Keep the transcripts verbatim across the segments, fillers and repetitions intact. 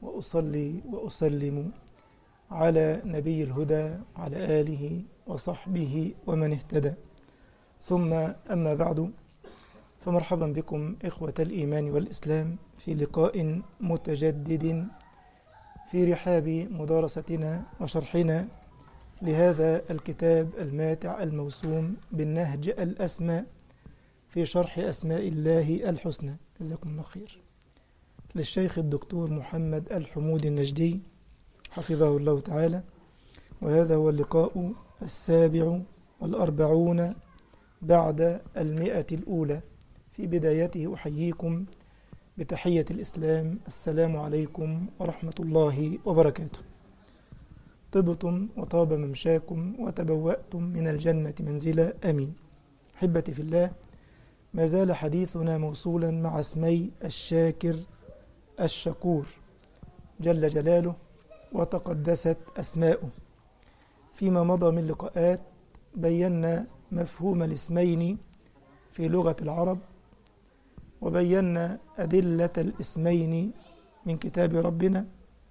وأصلي وأسلم على نبي الهدى على آله وصحبه ومن اهتدى، ثم أما بعد، فمرحبا بكم إخوة الإيمان والإسلام في لقاء متجدد في رحاب مدارستنا وشرحنا لهذا الكتاب الماتع الموسوم بالنهج الأسمى في شرح أسماء الله الحسنى، جزاكم الله خير، للشيخ الدكتور محمد الحمودي النجدي حفظه الله تعالى. وهذا هو اللقاء السابع والأربعون بعد المئة الأولى. في بدايته أحييكم بتحية الإسلام، السلام عليكم ورحمة الله وبركاته. طبتم وطاب ممشاكم وتبوأتم من الجنة منزلا، آمين. أحبتي في الله، ما زال حديثنا موصولا مع اسمي الشاكر الشكور جل جلاله وتقدست أسماؤه. فيما مضى من لقاءات بينا مفهوم الاسمين في لغة العرب، وبينا أدلة الاسمين من كتاب ربنا،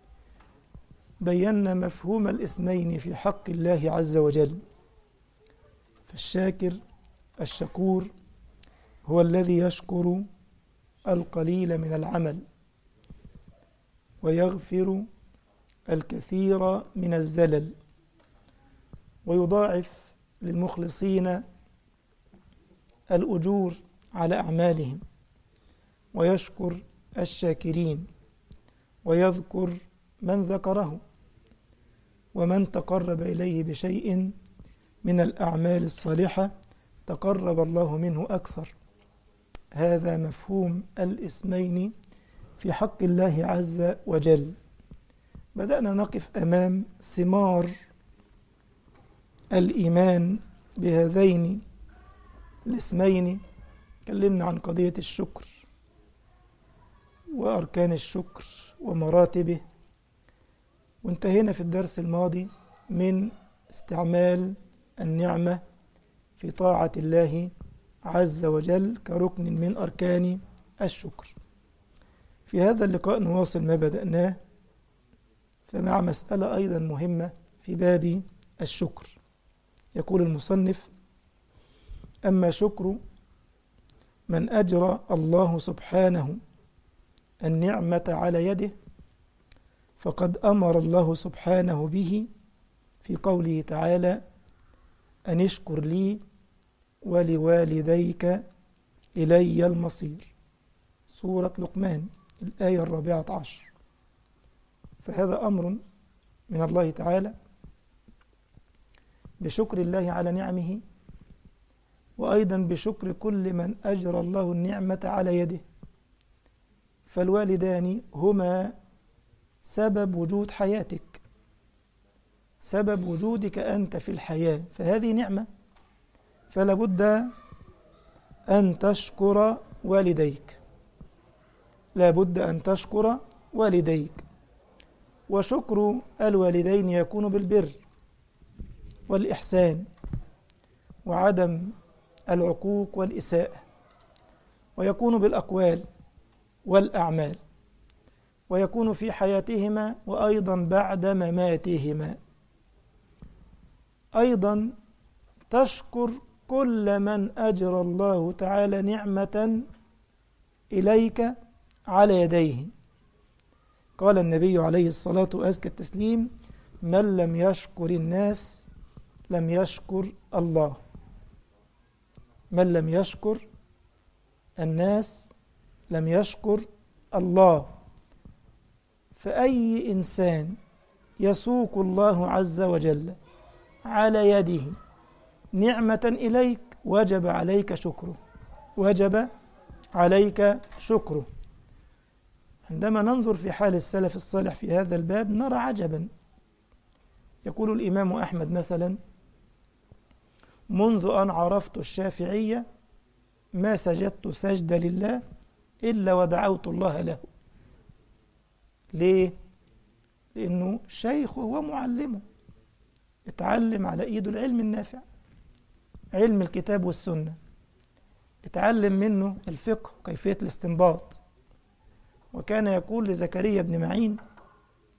بينا مفهوم الاسمين في حق الله عز وجل. فالشاكر الشكور هو الذي يشكر القليل من العمل ويغفر الكثير من الزلل، ويضاعف للمخلصين الأجور على أعمالهم، ويشكر الشاكرين، ويذكر من ذكره، ومن تقرب إليه بشيء من الأعمال الصالحة تقرب الله منه أكثر. هذا مفهوم الاسمين في حق الله عز وجل. بدأنا نقف أمام ثمار الإيمان بهذين الاسمين. تكلمنا عن قضية الشكر وأركان الشكر ومراتبه، وانتهينا في الدرس الماضي من استعمال النعمة في طاعة الله عز وجل كركن من أركان الشكر. في هذا اللقاء نواصل ما بدأناه، فمع مسألة أيضا مهمة في باب الشكر. يقول المصنف: أما شكر من أجرى الله سبحانه النعمة على يده فقد أمر الله سبحانه به في قوله تعالى: أن اشكر لي ولوالديك إلي المصير، سورة لقمان الآية الرابعة عشر. فهذا أمر من الله تعالى بشكر الله على نعمه، وأيضا بشكر كل من أجرى الله النعمة على يده. فالوالدان هما سبب وجود حياتك، سبب وجودك أنت في الحياة، فهذه نعمة، فلا بد أن تشكر والديك، لا بد أن تشكر والديك. وشكر الوالدين يكون بالبر والإحسان وعدم العقوق والإساءة، ويكون بالأقوال والأعمال، ويكون في حياتهما وأيضا بعد مماتهما. أيضا تشكر كل من أجرى الله تعالى نعمة إليك على يديه. قال النبي عليه الصلاة وأزكى التسليم: من لم يشكر الناس لم يشكر الله. من لم يشكر الناس لم يشكر الله. فأي إنسان يسوق الله عز وجل على يده نعمة إليك وجب عليك شكره، وجب عليك شكره. عندما ننظر في حال السلف الصالح في هذا الباب نرى عجبا. يقول الإمام أحمد مثلا: منذ أن عرفت الشافعية ما سجدت سجدة لله إلا ودعوت الله له. ليه؟ لأنه شيخه ومعلمه، اتعلم على إيده العلم النافع، علم الكتاب والسنة، اتعلم منه الفقه وكيفية الاستنباط. وكان يقول لزكريا بن معين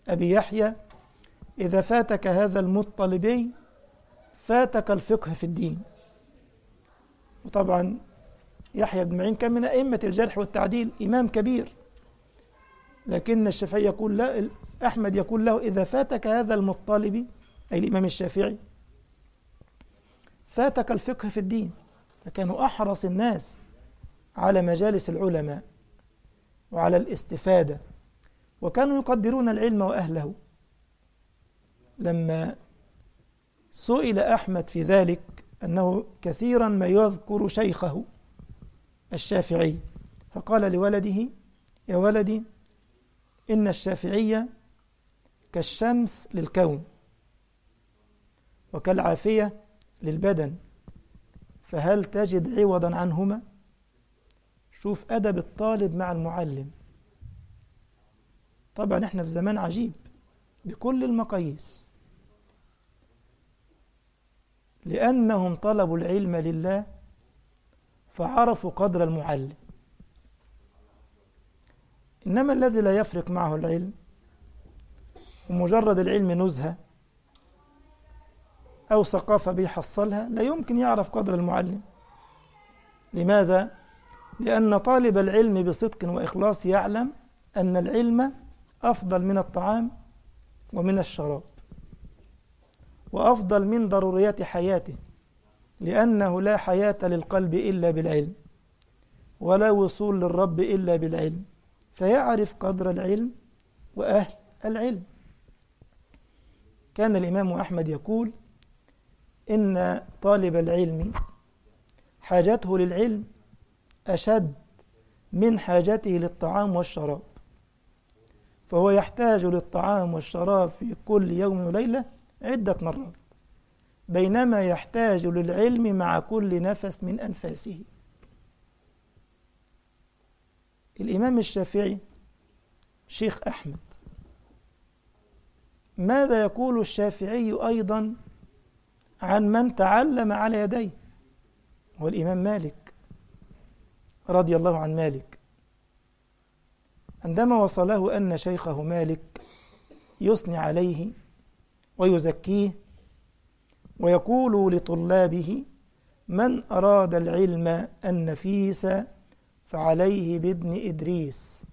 أبي يحيى إذا فاتك هذا المطلبي فاتك الفقه في الدين. وطبعا يحيى بن معين كان من أئمة الجرح والتعديل، إمام كبير، لكن الشافعي يقول لا، أحمد يقول له إذا فاتك هذا المطلبي أي الإمام الشافعي فاتك الفقه في الدين. فكانوا أحرص الناس على مجالس العلماء وعلى الاستفادة، وكانوا يقدرون العلم وأهله. لما سئل أحمد في ذلك أنه كثيرا ما يذكر شيخه الشافعي، فقال لولده: يا ولدي، إن الشافعية كالشمس للكون وكالعافية للبدن، فهل تجد عوضا عنهما؟ شوف أدب الطالب مع المعلم. طبعا احنا في زمان عجيب بكل المقاييس، لأنهم طلبوا العلم لله فعرفوا قدر المعلم. إنما الذي لا يفرق معه العلم ومجرد العلم نزهة أو ثقافة بيحصلها لا يمكن يعرف قدر المعلم. لماذا؟ لأن طالب العلم بصدق وإخلاص يعلم أن العلم أفضل من الطعام ومن الشراب، وأفضل من ضروريات حياته، لأنه لا حياة للقلب إلا بالعلم، ولا وصول للرب إلا بالعلم، فيعرف قدر العلم وأهل العلم. كان الإمام أحمد يقول: إن طالب العلم حاجته للعلم أشد من حاجته للطعام والشراب، فهو يحتاج للطعام والشراب في كل يوم وليلة عدة مرات، بينما يحتاج للعلم مع كل نفس من أنفاسه. الإمام الشافعي شيخ أحمد، ماذا يقول الشافعي أيضا عن من تعلم على يديه؟ هو الإمام مالك رضي الله عن مالك، عندما وصله أن شيخه مالك يثني عليه ويزكيه ويقول لطلابه: من أراد العلم النفيس فعليه بابن إدريس.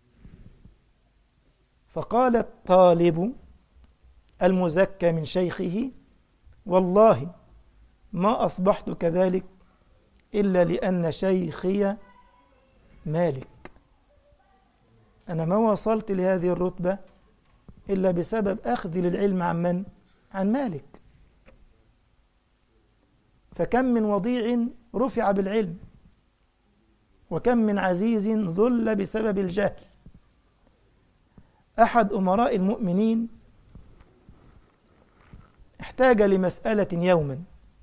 فقال الطالب المزكى من شيخه: والله ما أصبحت كذلك إلا لأن شيخي مالك، أنا ما وصلت لهذه الرتبة إلا بسبب أخذي للعلم عن من؟ عن مالك. فكم من وضيع رفع بالعلم، وكم من عزيز ذل بسبب الجهل. أحد أمراء المؤمنين احتاج لمسألة يوما،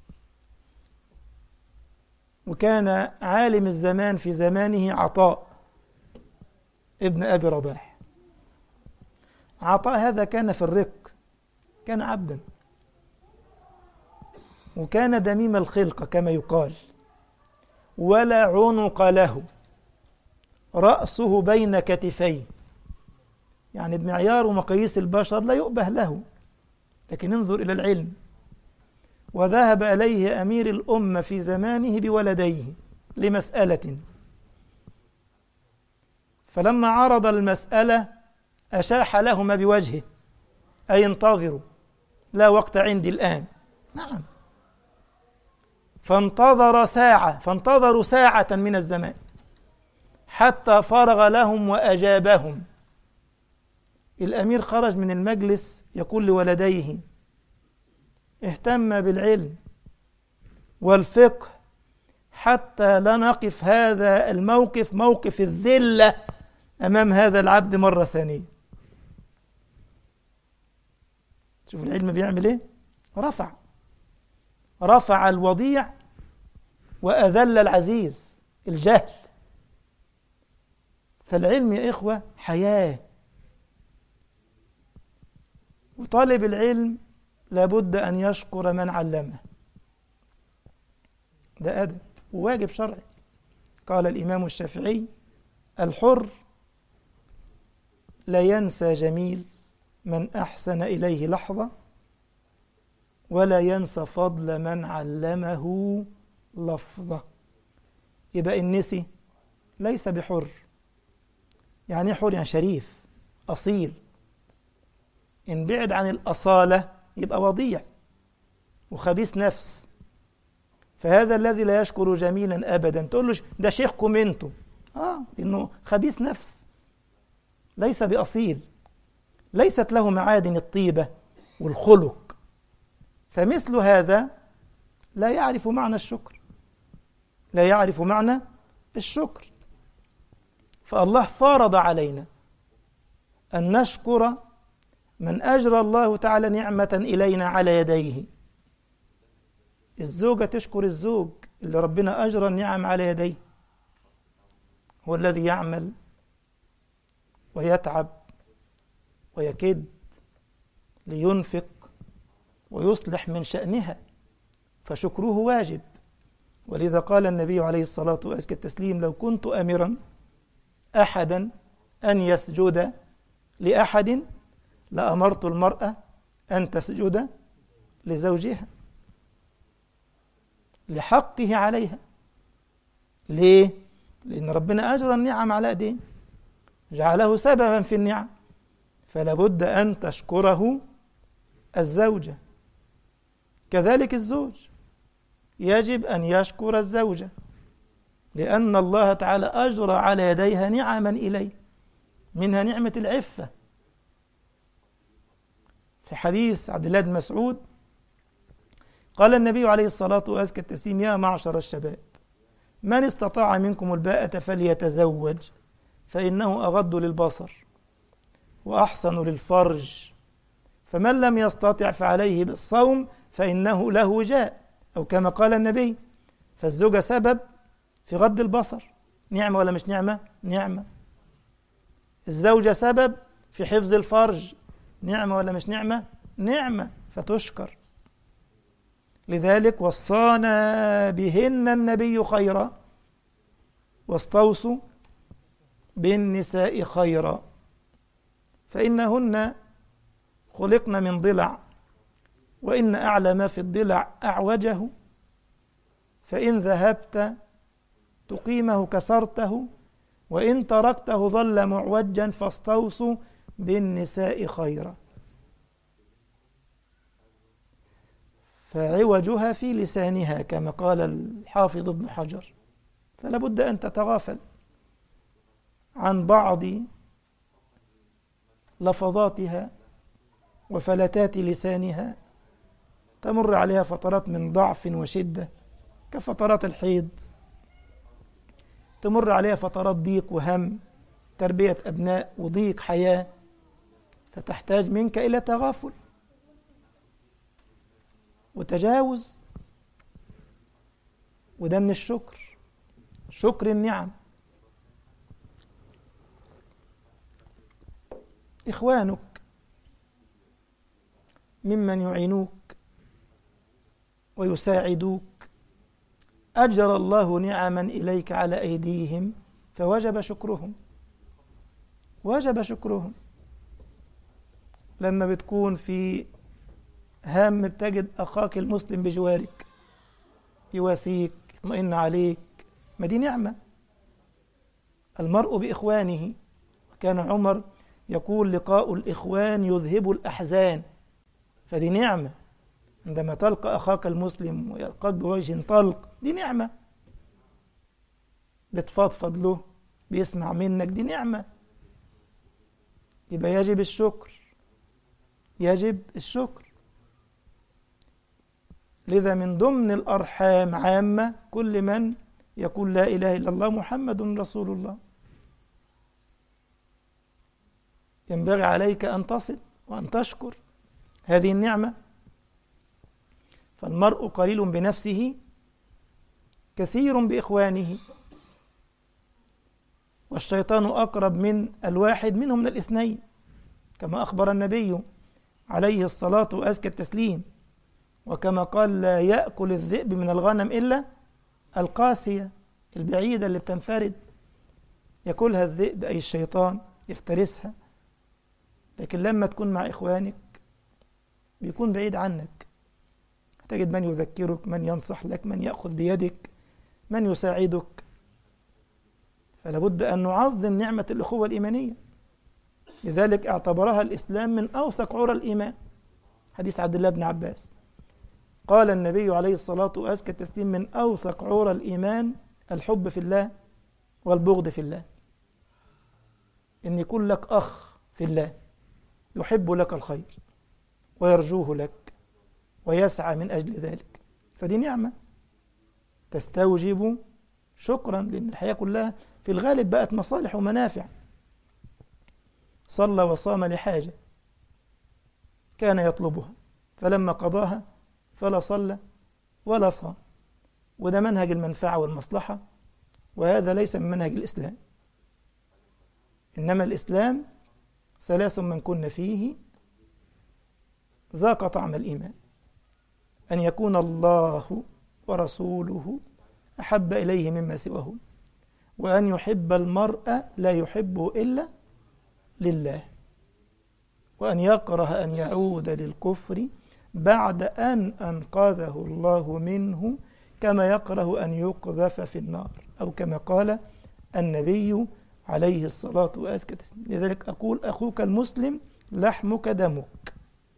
وكان عالم الزمان في زمانه عطاء ابن أبي رباح. عطاء هذا كان في الرق، كان عبدا، وكان دميم الخلقة كما يقال، ولا عنق له، رأسه بين كتفيه، يعني بمعيار ومقاييس البشر لا يؤبه له. لكن انظر إلى العلم. وذهب إليه أمير الأمة في زمانه بولديه لمسألة، فلما عرض المسألة أشاح لهما بوجهه: أي انتظروا، لا وقت عندي الآن. نعم. فانتظر ساعة فانتظروا ساعة من الزمان حتى فرغ لهم وأجابهم. الأمير خرج من المجلس يقول لولديه: اهتم بالعلم والفقه حتى لا نقف هذا الموقف موقف الذلة أمام هذا العبد مرة ثانية. شوف العلم بيعمل ايه؟ رفع رفع الوضيع وأذل العزيز، الجهل. فالعلم يا إخوة حياة، وطالب العلم لابد أن يشكر من علمه، ده أدب وواجب شرعي. قال الإمام الشافعي: الحر لا ينسى جميل من أحسن إليه لحظة ولا ينسى فضل من علمه لفظة. يبقى إن نسي ليس بحر. يعني إيه حر؟ يعني شريف أصيل. إن بعد عن الأصالة يبقى وضيع وخبيث نفس. فهذا الذي لا يشكر جميلا أبدا تقول له ده شيخكم انتم، آه لأنه خبيث نفس ليس بأصيل، ليست له معادن الطيبة والخلق. فمثل هذا لا يعرف معنى الشكر، لا يعرف معنى الشكر. فالله فرض علينا أن نشكر من أجرى الله تعالى نعمة إلينا على يديه. الزوجة تشكر الزوج اللي ربنا أجرى النعم على يديه، هو الذي يعمل ويتعب ويكد لينفق ويصلح من شأنها، فشكره واجب. ولذا قال النبي عليه الصلاة وأزكى التسليم: لو كنت أمرا أحدا أن يسجد لأحد لأمرت المرأة أن تسجد لزوجها لحقه عليها. ليه؟ لأن ربنا أجرى النعم على أيديه، جعله سببا في النعم، فلا بد أن تشكره الزوجة. كذلك الزوج يجب أن يشكر الزوجة، لأن الله تعالى أجرى على يديها نعما إليه، منها نعمة العفة. في حديث عبد الله بن مسعود قال النبي عليه الصلاة وأزكى التسليم: يا معشر الشباب من استطاع منكم الباءة فليتزوج فإنه أغض للبصر وأحسن للفرج، فمن لم يستطع فعليه بالصوم فإنه له وجاء، أو كما قال النبي. فالزوجة سبب في غض البصر، نعمة ولا مش نعمة؟ نعمة. الزوجة سبب في حفظ الفرج، نعمة ولا مش نعمة؟ نعمة، فتشكر. لذلك وصانا بهن النبي خيرا، واستوصوا بالنساء خيرا، فإنهن خلقن من ضلع، وإن أعلى ما في الضلع أعوجه، فإن ذهبت تقيمه كسرته، وإن تركته ظل معوجا، فاستوصوا بالنساء خيرا. فعوجها في لسانها كما قال الحافظ ابن حجر، فلا بد أن تتغافل عن بعض لفظاتها وفلتات لسانها، تمر عليها فترات من ضعف وشدة كفترات الحيض، تمر عليها فترات ضيق وهم، تربية أبناء وضيق حياة، فتحتاج منك إلى تغافل وتجاوز. وده من الشكر، شكر النعم. إخوانك ممن يعينوك ويساعدوك أجرى الله نعما إليك على أيديهم، فوجب شكرهم، وجب شكرهم. لما بتكون في هام بتجد أخاك المسلم بجوارك يواسيك يطمئن عليك، ما دي نعمة. المرء بإخوانه، كان عمر يقول: لقاء الإخوان يذهب الأحزان. فدي نعمة، عندما تلقى أخاك المسلم ويلقاك بوجه طلق، دي نعمة. بتفضفض له، بيسمع منك، دي نعمة. يبقى يجب الشكر، يجب الشكر. لذا من ضمن الأرحام عامة كل من يقول لا إله إلا الله محمد رسول الله، ينبغي عليك أن تصل وأن تشكر هذه النعمة. فالمرء قليل بنفسه كثير بإخوانه، والشيطان أقرب من الواحد منه من الاثنين، كما أخبر النبي عليه الصلاة وأزكى التسليم، وكما قال: لا يأكل الذئب من الغنم إلا القاسية، البعيدة اللي بتنفرد، يأكلها الذئب أي الشيطان، يفترسها لكن لما تكون مع إخوانك بيكون بعيد عنك، تجد من يذكرك، من ينصح لك، من يأخذ بيدك، من يساعدك. فلا بد أن نعظم نعمة الأخوة الإيمانية، لذلك اعتبرها الإسلام من أوثق عرى الإيمان. حديث عبد الله بن عباس قال النبي عليه الصلاة وأزكى التسليم: من أوثق عرى الإيمان الحب في الله والبغض في الله. إن يكون لك أخ في الله يحب لك الخير ويرجوه لك ويسعى من أجل ذلك، فدي نعمة تستوجب شكرا، لأن الحياة كلها في الغالب بقت مصالح ومنافع. صلى وصام لحاجة كان يطلبها، فلما قضاها فلا صلى ولا صام، وده منهج المنفعة والمصلحة، وهذا ليس من منهج الإسلام. إنما الإسلام ثلاث من كن فيه ذاق طعم الإيمان: أن يكون الله ورسوله أحب إليه مما سواه، وأن يحب المرء لا يحبه إلا لله، وأن يكره أن يعود للكفر بعد أن أنقذه الله منه، كما يكره أن يقذف في النار، أو كما قال النبي عليه الصلاة والسلام. لذلك أقول: أخوك المسلم لحمك دمك،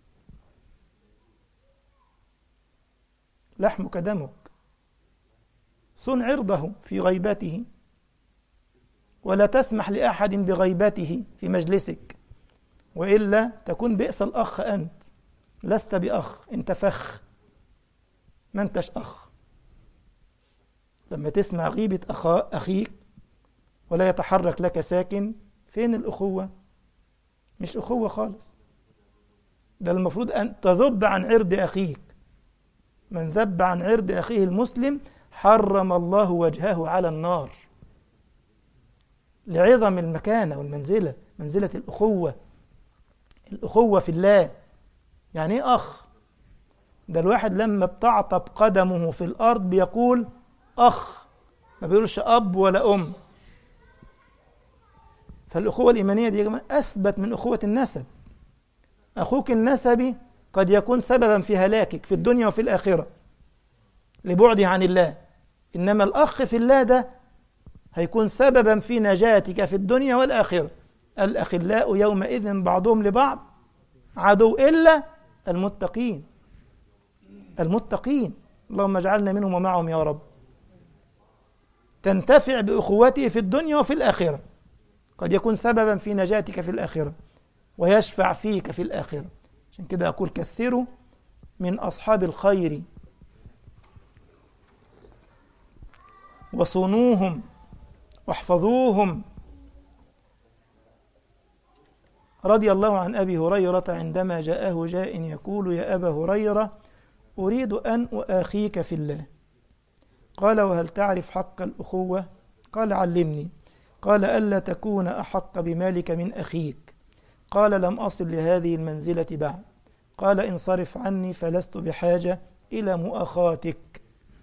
لحمك دمك، صن عرضه في غيبته، ولا تسمح لأحد بغيبته في مجلسك، وإلا تكون بئس الأخ أنت، لست بأخ، أنت فخ، ما أنتش أخ. لما تسمع غيبة أخا أخيك ولا يتحرك لك ساكن، فين الأخوة؟ مش أخوة خالص. ده المفروض أن تذب عن عرض أخيك. من ذب عن عرض أخيه المسلم حرم الله وجهه على النار، لعظم المكانة والمنزلة، منزلة الأخوة، الأخوة في الله. يعني إيه أخ؟ ده الواحد لما بتعطب قدمه في الأرض بيقول أخ، ما بيقولش أب ولا أم. فالأخوة الإيمانية دي يا جماعة أثبت من أخوة النسب. أخوك النسبي قد يكون سببا في هلاكك في الدنيا وفي الآخرة لبعده عن الله، إنما الأخ في الله ده هيكون سببا في نجاتك في الدنيا والآخرة. الأخلاء يومئذ بعضهم لبعض عدو إلا المتقين. المتقين اللهم اجعلنا منهم ومعهم يا رب. تنتفع بأخوته في الدنيا وفي الآخرة، قد يكون سببا في نجاتك في الآخرة ويشفع فيك في الآخرة. عشان كده أقول: كثروا من أصحاب الخير وصونوهم واحفظوهم. رضي الله عن أبي هريرة عندما جاءه جاء يقول: يا أبا هريرة، أريد أن أخيك في الله. قال: وهل تعرف حق الأخوة؟ قال: علمني. قال: ألا تكون أحق بمالك من أخيك. قال: لم أصل لهذه المنزلة بعد. قال: انصرف عني فلست بحاجة إلى مؤاخاتك،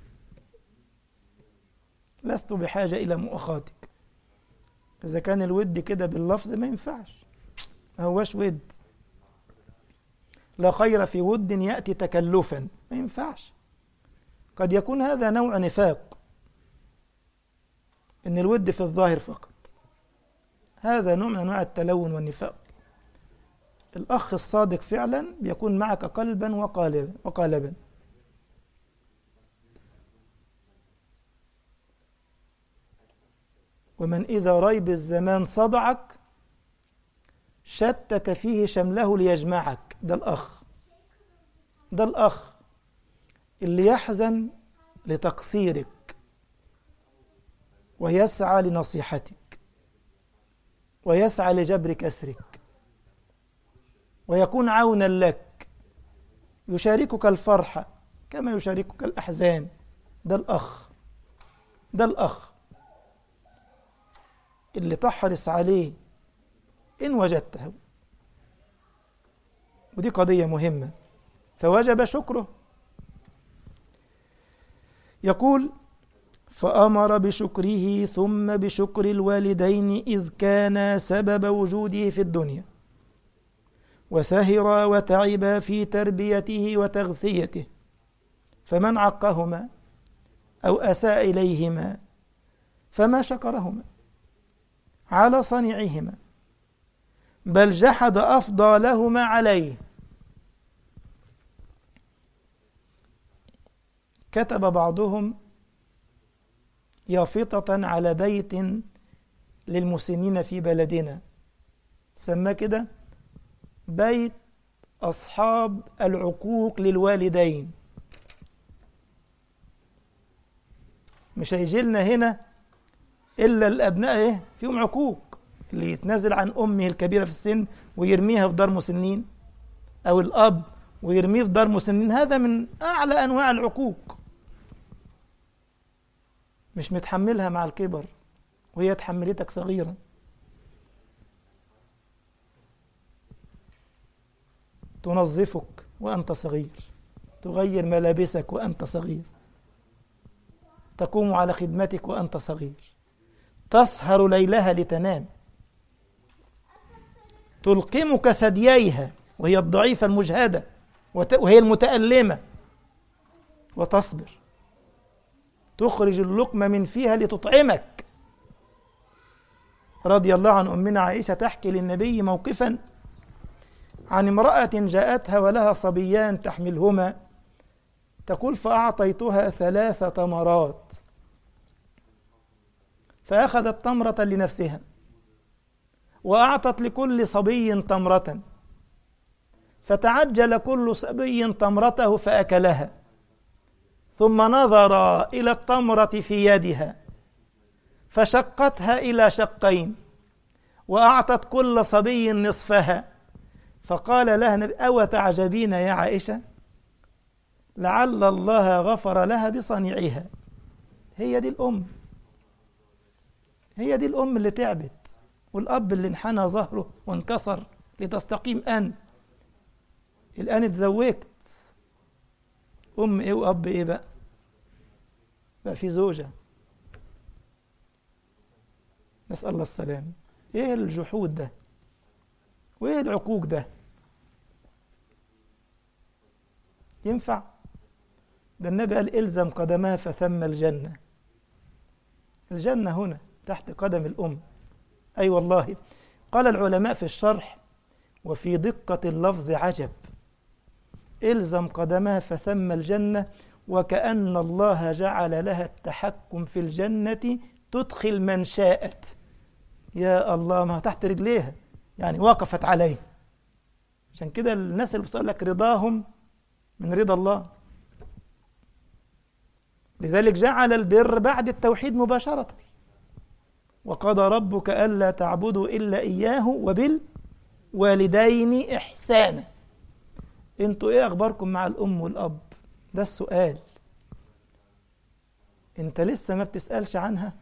لست بحاجة إلى مؤاخاتك. إذا كان الود كده باللفظ ما ينفعش، ما هوش ود. لا خير في ود يأتي تكلفا، ما ينفعش. قد يكون هذا نوع نفاق، إن الود في الظاهر فقط، هذا نوع من أنواع التلون والنفاق. الأخ الصادق فعلا بيكون معك قلبا وقالبا وقالبا. ومن إذا ريب الزمان صدعك شتت فيه شمله ليجمعك. ده الأخ، ده الأخ اللي يحزن لتقصيرك ويسعى لنصيحتك ويسعى لجبر كسرك ويكون عونا لك، يشاركك الفرحة كما يشاركك الأحزان. ده الأخ، ده الأخ اللي تحرص عليه إن وجدته. ودي قضية مهمة، فوجب شكره. يقول: فأمر بشكره ثم بشكر الوالدين إذ كان سبب وجوده في الدنيا. وسهر وتعب في تربيته وتغذيته، فمن عقهما أو أساء إليهما فما شكرهما على صنيعهما، بل جحد أفضالهما عليه. كتب بعضهم يافطة على بيت للمسنين في بلدنا، سماه كده بيت أصحاب العقوق للوالدين. مش هيجيلنا هنا إلا الأبناء إيه فيهم عقوق، اللي يتنازل عن أمه الكبيرة في السن ويرميها في دار مسنين، أو الأب ويرميه في دار مسنين، هذا من أعلى أنواع العقوق. مش متحملها مع الكبر وهي تحملتك صغيرا. تنظفك وأنت صغير، تغير ملابسك وأنت صغير، تقوم على خدمتك وأنت صغير، تسهر ليلها لتنام، تلقمك ثدييها وهي الضعيفة المجهدة وهي المتألمة وتصبر، تخرج اللقمة من فيها لتطعمك. رضي الله عن أمنا عائشة تحكي للنبي موقفا عن امرأة جاءتها ولها صبيان تحملهما، تقول فأعطيتها ثلاث تمرات، فأخذت تمرة لنفسها وأعطت لكل صبي تمرة، فتعجل كل صبي تمرته فأكلها، ثم نظر إلى التمرة في يدها فشقتها إلى شقين وأعطت كل صبي نصفها، فقال لها أو تعجبين يا عائشة لعل الله غفر لها بصنيعها. هي دي الأم، هي دي الأم اللي تعبت، والأب اللي انحنى ظهره وانكسر لتستقيم أنت. الآن اتزوجت، أم إيه وأب إيه بقى؟ بقى في زوجة، نسأل الله السلام. إيه الجحود ده؟ وإيه العقوق ده؟ ينفع؟ ده النبي قال إلزم قدمها فثم الجنة. الجنة هنا تحت قدم الأم. أي أيوة والله. قال العلماء في الشرح وفي دقة اللفظ عجب، إلزم قدمها فثم الجنة، وكأن الله جعل لها التحكم في الجنة تدخل من شاءت. يا الله، ما تحت رجليها يعني وقفت عليه. عشان كده الناس اللي بتقول لك رضاهم من رضا الله، لذلك جعل البر بعد التوحيد مباشرة. وقضى ربك ألا تعبدوا إلا إياه وبالوالدين إحسانا. انتوا ايه أخباركم مع الأم والأب؟ ده السؤال. انت لسه ما بتسألش عنها؟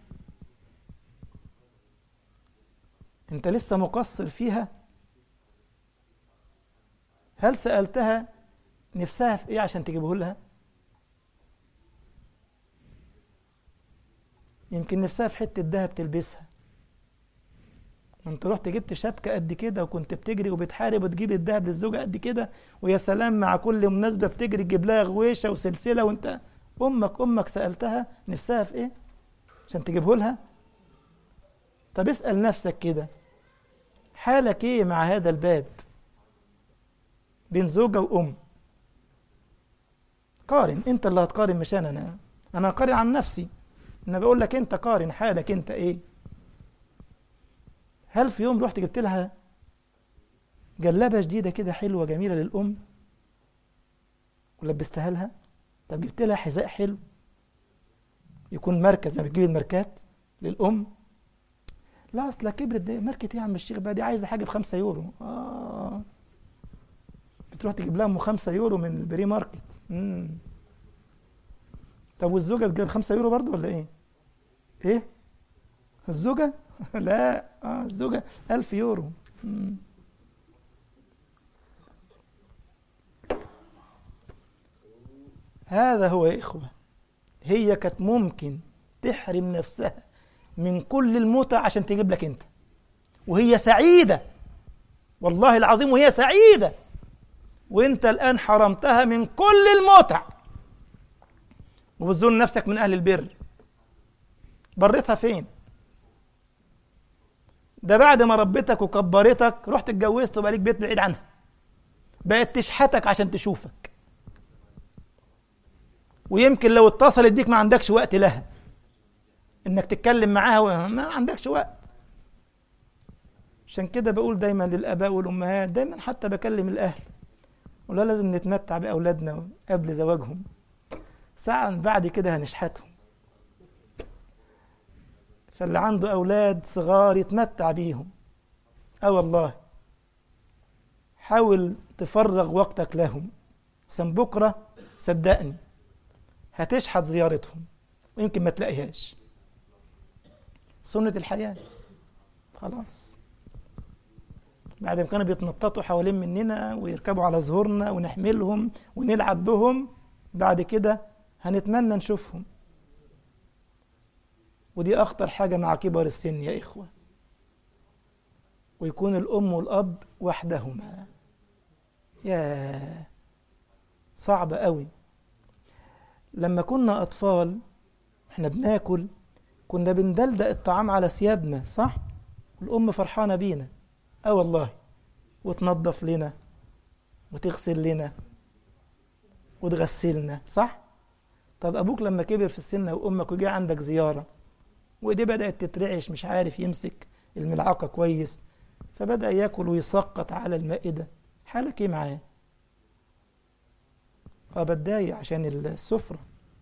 انت لسه مقصر فيها؟ هل سألتها نفسها في ايه عشان تجيبه لها؟ يمكن نفسها في حتة دهب تلبسها، انت رحت جبت شبكة قد كده وكنت بتجري وبتحارب وتجيب الدهب للزوجة قد كده، ويا سلام مع كل مناسبة بتجري تجيب لها غويشة وسلسلة، وانت امك امك سألتها نفسها في ايه عشان تجيبه لها؟ طب اسأل نفسك كده، حالك ايه مع هذا الباب بين زوجة وام؟ قارن، انت اللي هتقارن مش انا انا انا هقارن عن نفسي، انا بقول لك انت قارن حالك انت ايه. هل في يوم رحت جبت لها جلابة جديدة كده حلوة جميلة للأم ولبستها لها؟ طب جبت لها حذاء حلو يكون مركز زي ما بتجيب الماركات للأم؟ لا أصلا كبرت، دي ماركة ايه يا عم الشيخ بقى، دي عايزة حاجة بخمسة يورو. آه بتروح تجيب لها ام خمسة يورو من البري ماركت. مم. طب والزوجة بتجيب خمسة يورو برضو ولا ايه؟ ايه؟ الزوجة؟ لا آه الزوجة ألف يورو. مم. هذا هو يا إخوة. هي كانت ممكن تحرم نفسها من كل المتع عشان تجيب لك أنت، وهي سعيدة والله العظيم، وهي سعيدة، وانت الآن حرمتها من كل المتع وبتظن نفسك من أهل البر. برتها فين؟ ده بعد ما ربتك وكبرتك رحت اتجوزت وبقى ليك بيت بعيد عنها، بقت تشحتك عشان تشوفك، ويمكن لو اتصلت بيك ما عندكش وقت لها انك تتكلم معاها، ما عندكش وقت. عشان كده بقول دايما للآباء والأمهات، دايما حتى بكلم الأهل ولا لازم نتمتع بأولادنا قبل زواجهم، ساعة بعد كده هنشحتهم. فاللي عنده أولاد صغار يتمتع بيهم. اه والله، حاول تفرغ وقتك لهم، عشان بكرة صدقني هتشحت زيارتهم ويمكن ما تلاقيهاش. سنة الحياة خلاص. بعد ما كانوا بيتنططوا حوالين مننا ويركبوا على ظهورنا ونحملهم ونلعب بهم، بعد كده هنتمنى نشوفهم. ودي أخطر حاجة مع كبر السن يا إخوة، ويكون الأم والأب وحدهما. يا صعب قوي. لما كنا أطفال احنا بناكل كنا بندلدق الطعام على ثيابنا، صح؟ الأم فرحانة بينا، اه والله، وتنظف لنا وتغسل لنا وتغسلنا، صح؟ طب أبوك لما كبر في السن وأمك وجاء عندك زيارة وإيديه بدأت تترعش، مش عارف يمسك الملعقة كويس، فبدأ ياكل ويسقط على المائدة، حالك ايه معاه؟ اه بتضايق عشان السفرة.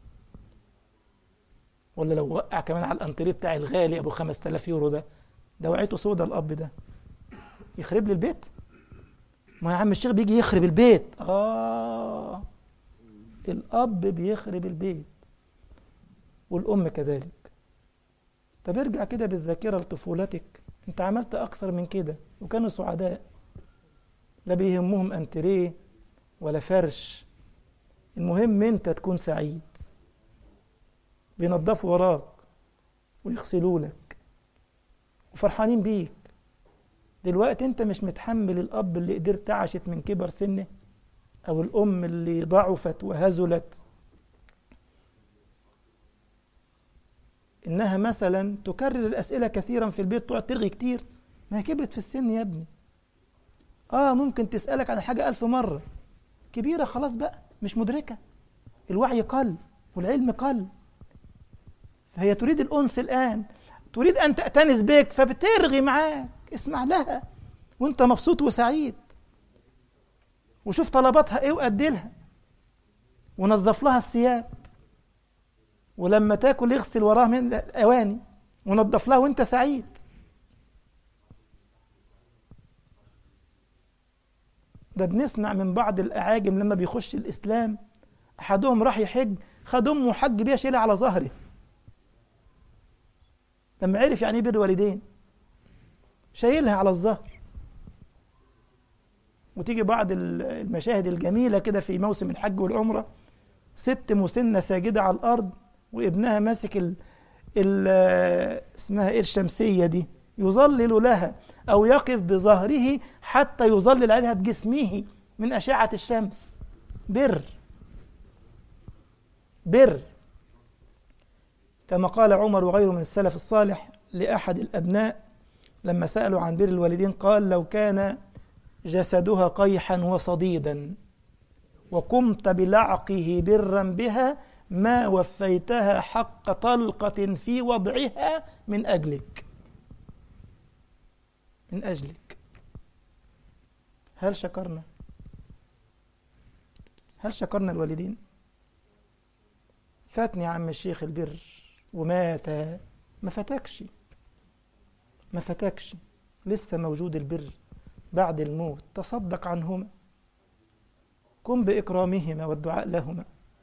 ولا لو وقع كمان على الانتريه بتاع الغالي ابو خمسة آلاف يورو ده، ده وعيته سودا الاب ده، يخرب لي البيت. ما يا عم الشيخ بيجي يخرب البيت. اه الاب بيخرب البيت والام كذلك. طب ارجع كده بالذاكرة لطفولتك، انت عملت اكثر من كده وكانوا سعداء، لا بيهمهم انتريه ولا فرش، المهم انت تكون سعيد. بينظفوا وراك ويغسلوا لك وفرحانين بيك. دلوقتي انت مش متحمل الاب اللي قدرت عاشت من كبر سنه، او الام اللي ضعفت وهزلت، انها مثلا تكرر الاسئله كثيرا في البيت، تقعد ترغي كتير. ما هي كبرت في السن يا ابني. اه ممكن تسالك عن حاجه الف مره، كبيره خلاص بقى مش مدركه، الوعي قل والعلم قل، فهي تريد الأنس الآن، تريد أن تأتنس بك، فبترغي معاك. اسمع لها وانت مبسوط وسعيد، وشوف طلباتها ايه وأدي لها، ونظف لها الثياب، ولما تاكل يغسل وراها من الأواني ونظف لها وانت سعيد. ده بنسمع من بعض الأعاجم لما بيخش الإسلام، أحدهم راح يحج خد أمه حج بيها شيلها على ظهره، لما عرف يعني ايه بر والدين شايلها على الظهر. وتيجي بعض المشاهد الجميلة كده في موسم الحج والعمرة، ست مسنة ساجدة على الأرض وابنها ماسك ال ال اسمها ايه الشمسية دي، يظلل لها أو يقف بظهره حتى يظلل عليها بجسمه من أشعة الشمس. بر بر كما قال عمر وغيره من السلف الصالح لأحد الأبناء لما سألوا عن بر الوالدين، قال: لو كان جسدها قيحا وصديدا وقمت بلعقه برا بها ما وفيتها حق طلقة في وضعها من أجلك من أجلك. هل شكرنا هل شكرنا الوالدين؟ فاتني يا عم الشيخ البر ومات، ما فتكش ما فتكش لسه موجود البر بعد الموت. تصدق عنهما، قم بإكرامهما والدعاء لهما.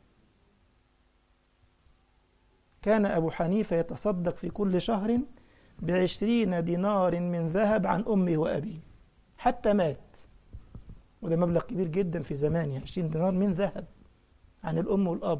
كان أبو حنيفة يتصدق في كل شهر بعشرين دينار من ذهب عن أمه وأبيه حتى مات، وده مبلغ كبير جدا في زمانه، عشرين دينار من ذهب عن الأم والأب.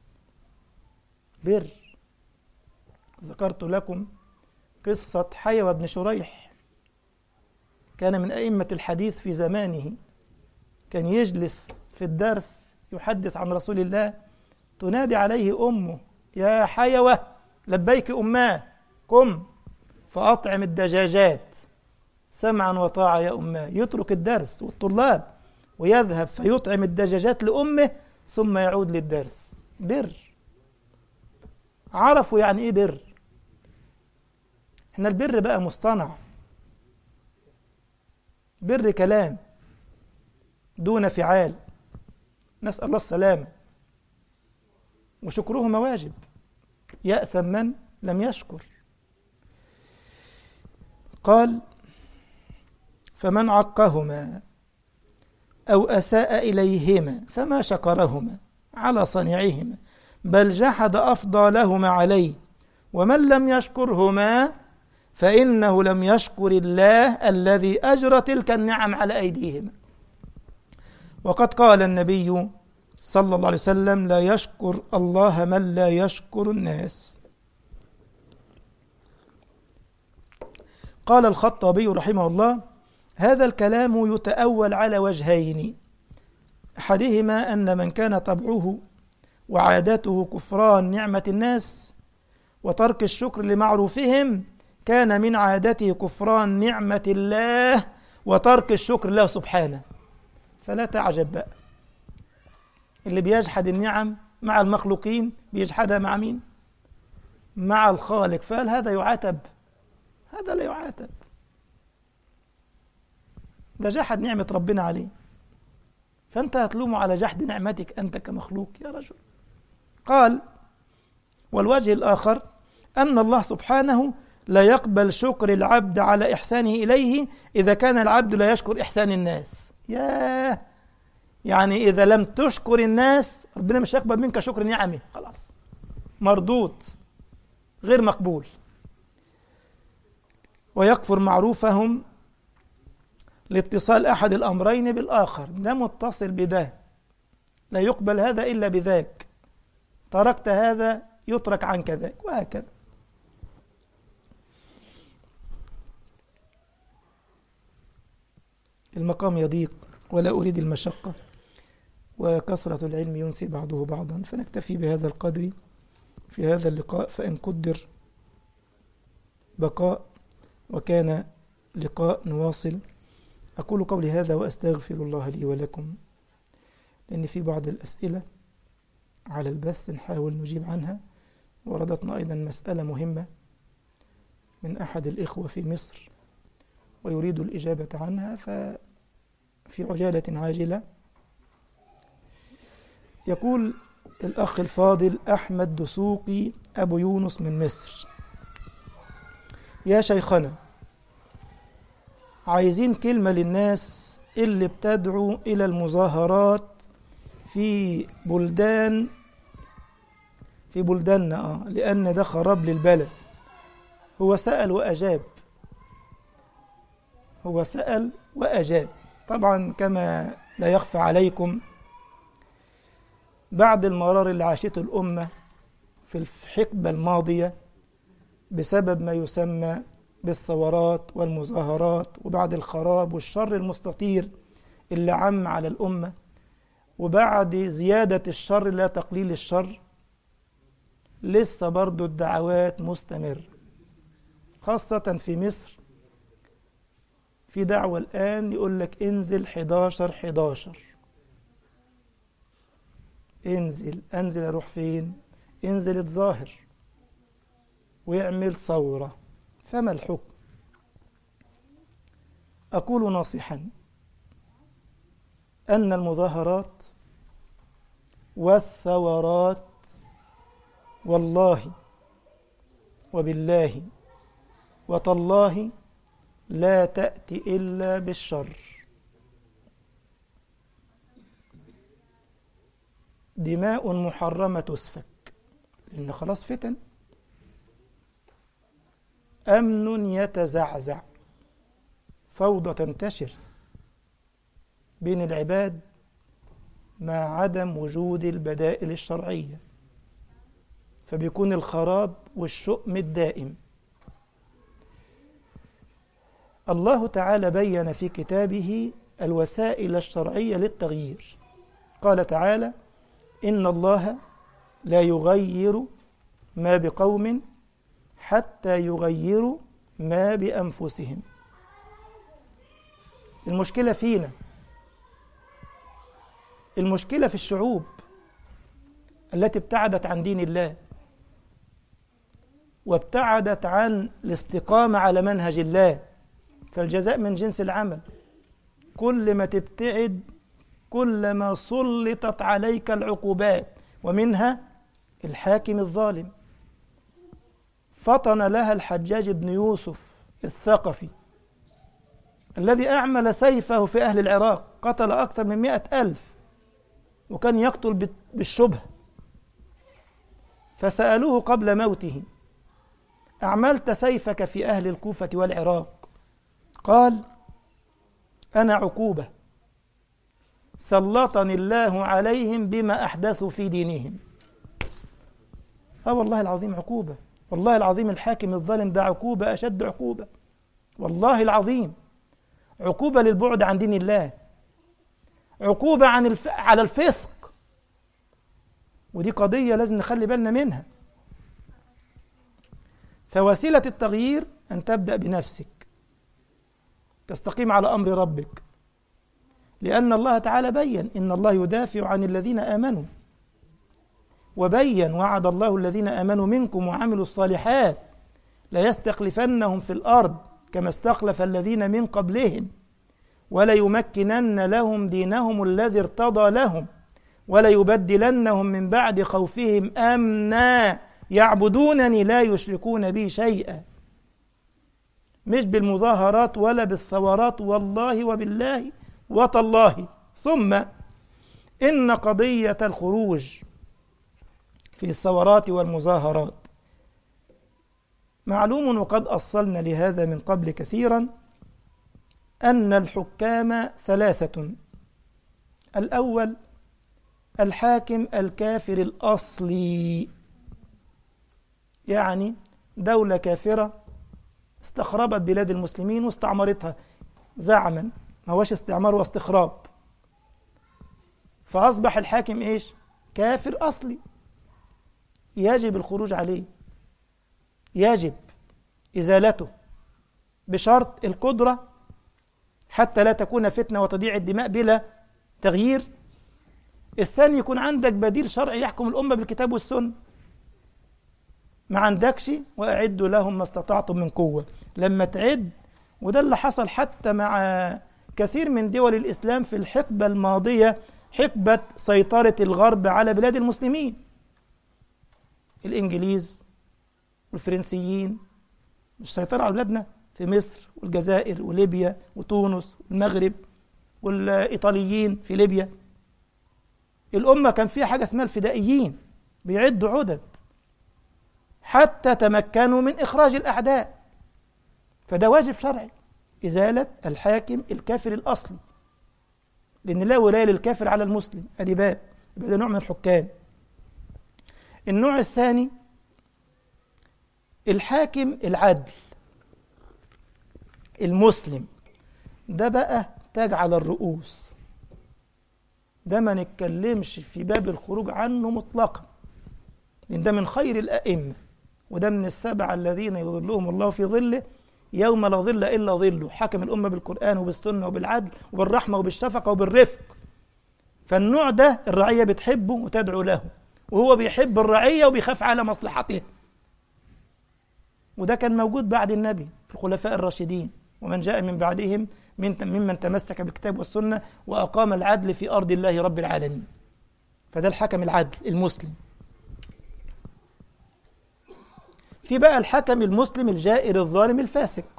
بر. ذكرت لكم قصة حيوى بن شريح كان من أئمة الحديث في زمانه، كان يجلس في الدرس يحدث عن رسول الله، تنادي عليه أمه: يا حيوة لبيك أماه، قم فأطعم الدجاجات. سمعا وطاعة يا أماه، يترك الدرس والطلاب ويذهب فيطعم الدجاجات لأمه ثم يعود للدرس. بر، عرفوا يعني إيه بر. احنا البر بقى مصطنع، بر كلام دون فعال، نسأل الله السلامة. وشكرهما واجب، يأثم من لم يشكر. قال: فمن عقهما أو أساء إليهما فما شكرهما على صنيعهما، بل جحد أفضالهما عليه، ومن لم يشكرهما فإنه لم يشكر الله الذي أجرى تلك النعم على أيديهما. وقد قال النبي صلى الله عليه وسلم: لا يشكر الله من لا يشكر الناس. قال الخطابي رحمه الله: هذا الكلام يتأول على وجهين، أحدهما أن من كان طبعه وعادته كفران نعمة الناس وترك الشكر لمعروفهم، كان من عادته كفران نعمة الله وترك الشكر له سبحانه. فلا تعجب بقى اللي بيجحد النعم مع المخلوقين، بيجحدها مع مين؟ مع الخالق. فهل هذا يعاتب؟ هذا لا يعاتب، ده جحد نعمة ربنا عليه، فأنت هتلومه على جحد نعمتك أنت كمخلوق يا رجل. قال: والوجه الآخر أن الله سبحانه لا يقبل شكر العبد على إحسانه إليه إذا كان العبد لا يشكر إحسان الناس. ياه، يعني إذا لم تشكر الناس ربنا مش يقبل منك شكر نعمه، خلاص مردود غير مقبول. ويكفر معروفهم لاتصال أحد الأمرين بالآخر، ده متصل بده، لا يقبل هذا إلا بذاك، تركت هذا يترك عنك ذاك، وهكذا. المقام يضيق ولا أريد المشقة، وكثرة العلم ينسي بعضه بعضا، فنكتفي بهذا القدر في هذا اللقاء، فإن قدر بقاء وكان لقاء نواصل. أقول قولي هذا وأستغفر الله لي ولكم، لأن في بعض الأسئلة على البث نحاول نجيب عنها، وردتنا أيضا مسألة مهمة من أحد الإخوة في مصر ويريد الإجابة عنها، ففي عجالة عاجلة. يقول الأخ الفاضل أحمد دسوقي أبو يونس من مصر: يا شيخنا، عايزين كلمة للناس اللي بتدعو إلى المظاهرات في بلدان في بلداننا آه لأن ده خراب للبلد. هو سأل وأجاب، هو سأل وأجاب. طبعا كما لا يخفى عليكم، بعد المرار اللي عاشته الأمة في الحقبة الماضية بسبب ما يسمى بالثورات والمظاهرات، وبعد الخراب والشر المستطير اللي عم على الأمة، وبعد زيادة الشر لا تقليل الشر، لسه برضو الدعوات مستمر، خاصة في مصر. في دعوة الآن يقول لك انزل حداشر حداشر، انزل انزل اروح فين؟ انزل اتظاهر ويعمل ثورة. فما الحكم؟ أقول ناصحا أن المظاهرات والثورات والله وبالله وتالله لا تأتي إلا بالشر. دماء محرمة تسفك، لأن خلاص فتن، أمن يتزعزع، فوضى تنتشر بين العباد مع عدم وجود البدائل الشرعية، فبيكون الخراب والشؤم الدائم. الله تعالى بين في كتابه الوسائل الشرعية للتغيير. قال تعالى: إن الله لا يغير ما بقوم حتى يغيروا ما بأنفسهم. المشكلة فينا، المشكلة في الشعوب التي ابتعدت عن دين الله وابتعدت عن الاستقامة على منهج الله، فالجزاء من جنس العمل. كل ما تبتعد كل ما سلطت عليك العقوبات، ومنها الحاكم الظالم. فطن لها الحجاج بن يوسف الثقفي الذي أعمل سيفه في أهل العراق، قتل أكثر من مئة ألف، وكان يقتل بالشبه. فسألوه قبل موته: أعملت سيفك في أهل الكوفة والعراق؟ قال: أنا عقوبة سلطني الله عليهم بما أحدثوا في دينهم. آه والله العظيم عقوبة، والله العظيم الحاكم الظالم ده عقوبة أشد عقوبة، والله العظيم عقوبة للبعد عن دين الله، عقوبة عن الف... على الفسق. ودي قضية لازم نخلي بالنا منها. فوسيلة التغيير أن تبدأ بنفسك، تستقيم على أمر ربك، لأن الله تعالى بيّن: إن الله يدافع عن الذين آمنوا، وبيّن: وعد الله الذين آمنوا منكم وعملوا الصالحات ليستخلفنهم في الأرض كما استخلف الذين من قبلهم وليمكنن لهم دينهم الذي ارتضى لهم وليبدلنهم من بعد خوفهم أمنا يعبدونني لا يشركون بي شيئا. مش بالمظاهرات ولا بالثورات، والله وبالله وتالله. ثم إن قضية الخروج في الثورات والمظاهرات معلوم، وقد أصلنا لهذا من قبل كثيرا، أن الحكام ثلاثة: الأول الحاكم الكافر الأصلي، يعني دولة كافرة استخربت بلاد المسلمين واستعمرتها زعما، ما هوش استعمار واستخراب، فأصبح الحاكم إيش؟ كافر أصلي، يجب الخروج عليه، يجب إزالته بشرط القدرة حتى لا تكون فتنة وتضيع الدماء بلا تغيير. الثاني يكون عندك بديل شرعي يحكم الأمة بالكتاب والسنة. ما عندكش، وأعدوا لهم ما استطعتم من قوة. لما تعد، وده اللي حصل حتى مع كثير من دول الإسلام في الحقبة الماضية، حقبة سيطرة الغرب على بلاد المسلمين، الإنجليز والفرنسيين مش سيطروا على بلادنا في مصر والجزائر وليبيا وتونس والمغرب، والإيطاليين في ليبيا. الأمة كان فيها حاجة اسمها الفدائيين، بيعدوا عدد حتى تمكنوا من إخراج الأعداء. فده واجب شرعي، إزالة الحاكم الكافر الأصلي، لأن لا ولاية للكافر على المسلم. أدي باب، يبقى ده نوع من الحكام. النوع الثاني الحاكم العدل المسلم، ده بقى تاج على الرؤوس، ده ما نتكلمش في باب الخروج عنه مطلقا، لأن ده من خير الأئمة، وده من السبعة الذين يظلهم الله في ظله يوم لا ظل إلا ظله. حكم الأمة بالقرآن وبالسنة وبالعدل وبالرحمة وبالشفقة وبالرفق. فالنوع ده الرعية بتحبه وتدعو له، وهو بيحب الرعية وبيخاف على مصلحته. وده كان موجود بعد النبي في الخلفاء الراشدين ومن جاء من بعدهم من ممن تمسك بالكتاب والسنة وأقام العدل في أرض الله رب العالمين. فده الحكم العدل المسلم. في بقى الحكم المسلم الجائر الظالم الفاسق.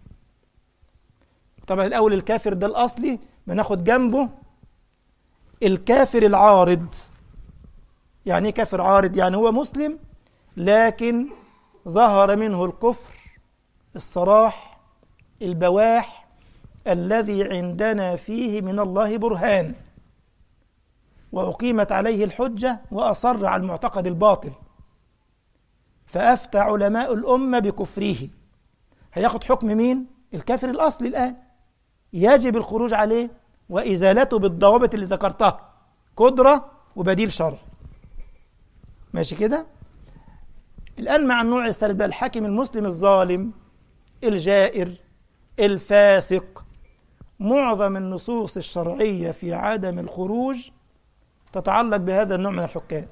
طبعا الأول الكافر ده الأصلي، بناخد جنبه الكافر العارض. يعني ايه كافر عارض؟ يعني هو مسلم لكن ظهر منه الكفر الصراح البواح الذي عندنا فيه من الله برهان، وأقيمت عليه الحجة وأصر على المعتقد الباطل، فأفتى علماء الأمة بكفره. هياخد حكم مين؟ الكافر الأصلي الآن يجب الخروج عليه وإزالته بالضوابط اللي ذكرتها، قدرة وبديل شرع. ماشي كده؟ الآن مع النوع الثالث بقى، الحاكم المسلم الظالم الجائر الفاسق. معظم النصوص الشرعية في عدم الخروج تتعلق بهذا النوع من الحكام.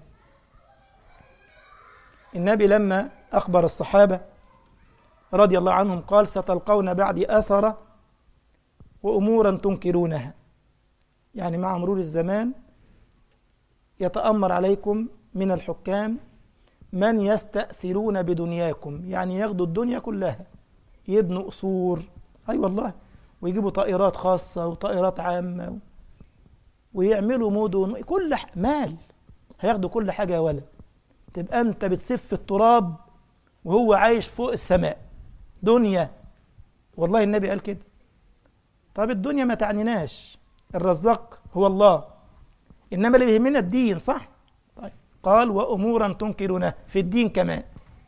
النبي لما أخبر الصحابة رضي الله عنهم قال: ستلقون بعدي أثرة وأمورا تنكرونها، يعني مع مرور الزمان يتأمر عليكم من الحكام من يستأثرون بدنياكم، يعني ياخدوا الدنيا كلها، يبنوا قصور، أي أيوة والله، ويجيبوا طائرات خاصة وطائرات عامة ويعملوا مدن، كل مال، هياخدوا كل حاجة يا ولد. تبقى أنت بتسف التراب وهو عايش فوق السماء. دنيا، والله النبي قال كده. طب الدنيا ما تعنيناش، الرزاق هو الله، إنما اللي بيهمنا الدين، صح؟ طيب قال: وأمورا تنكرونها، في الدين كمان.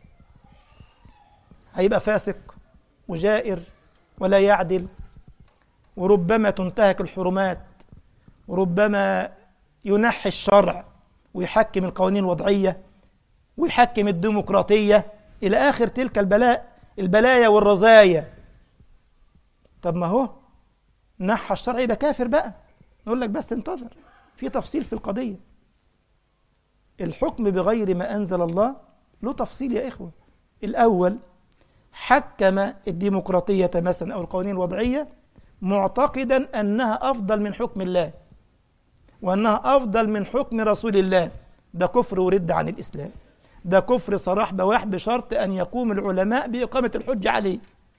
هيبقى فاسق وجائر ولا يعدل، وربما تنتهك الحرمات، وربما ينحي الشرع ويحكم القوانين الوضعية ويحكم الديمقراطية إلى آخر تلك البلاء البلايا والرزايا. طب ما هو نحى الشرع يبقى كافر بقى. نقول لك بس انتظر، في تفصيل في القضية. الحكم بغير ما أنزل الله له تفصيل يا إخوة. الأول حكم الديمقراطية مثلا أو القوانين الوضعية معتقدا أنها أفضل من حكم الله وأنها أفضل من حكم رسول الله. ده كفر ورد عن الإسلام، ده كفر صراح بواح، بشرط أن يقوم العلماء بإقامة الحجة عليه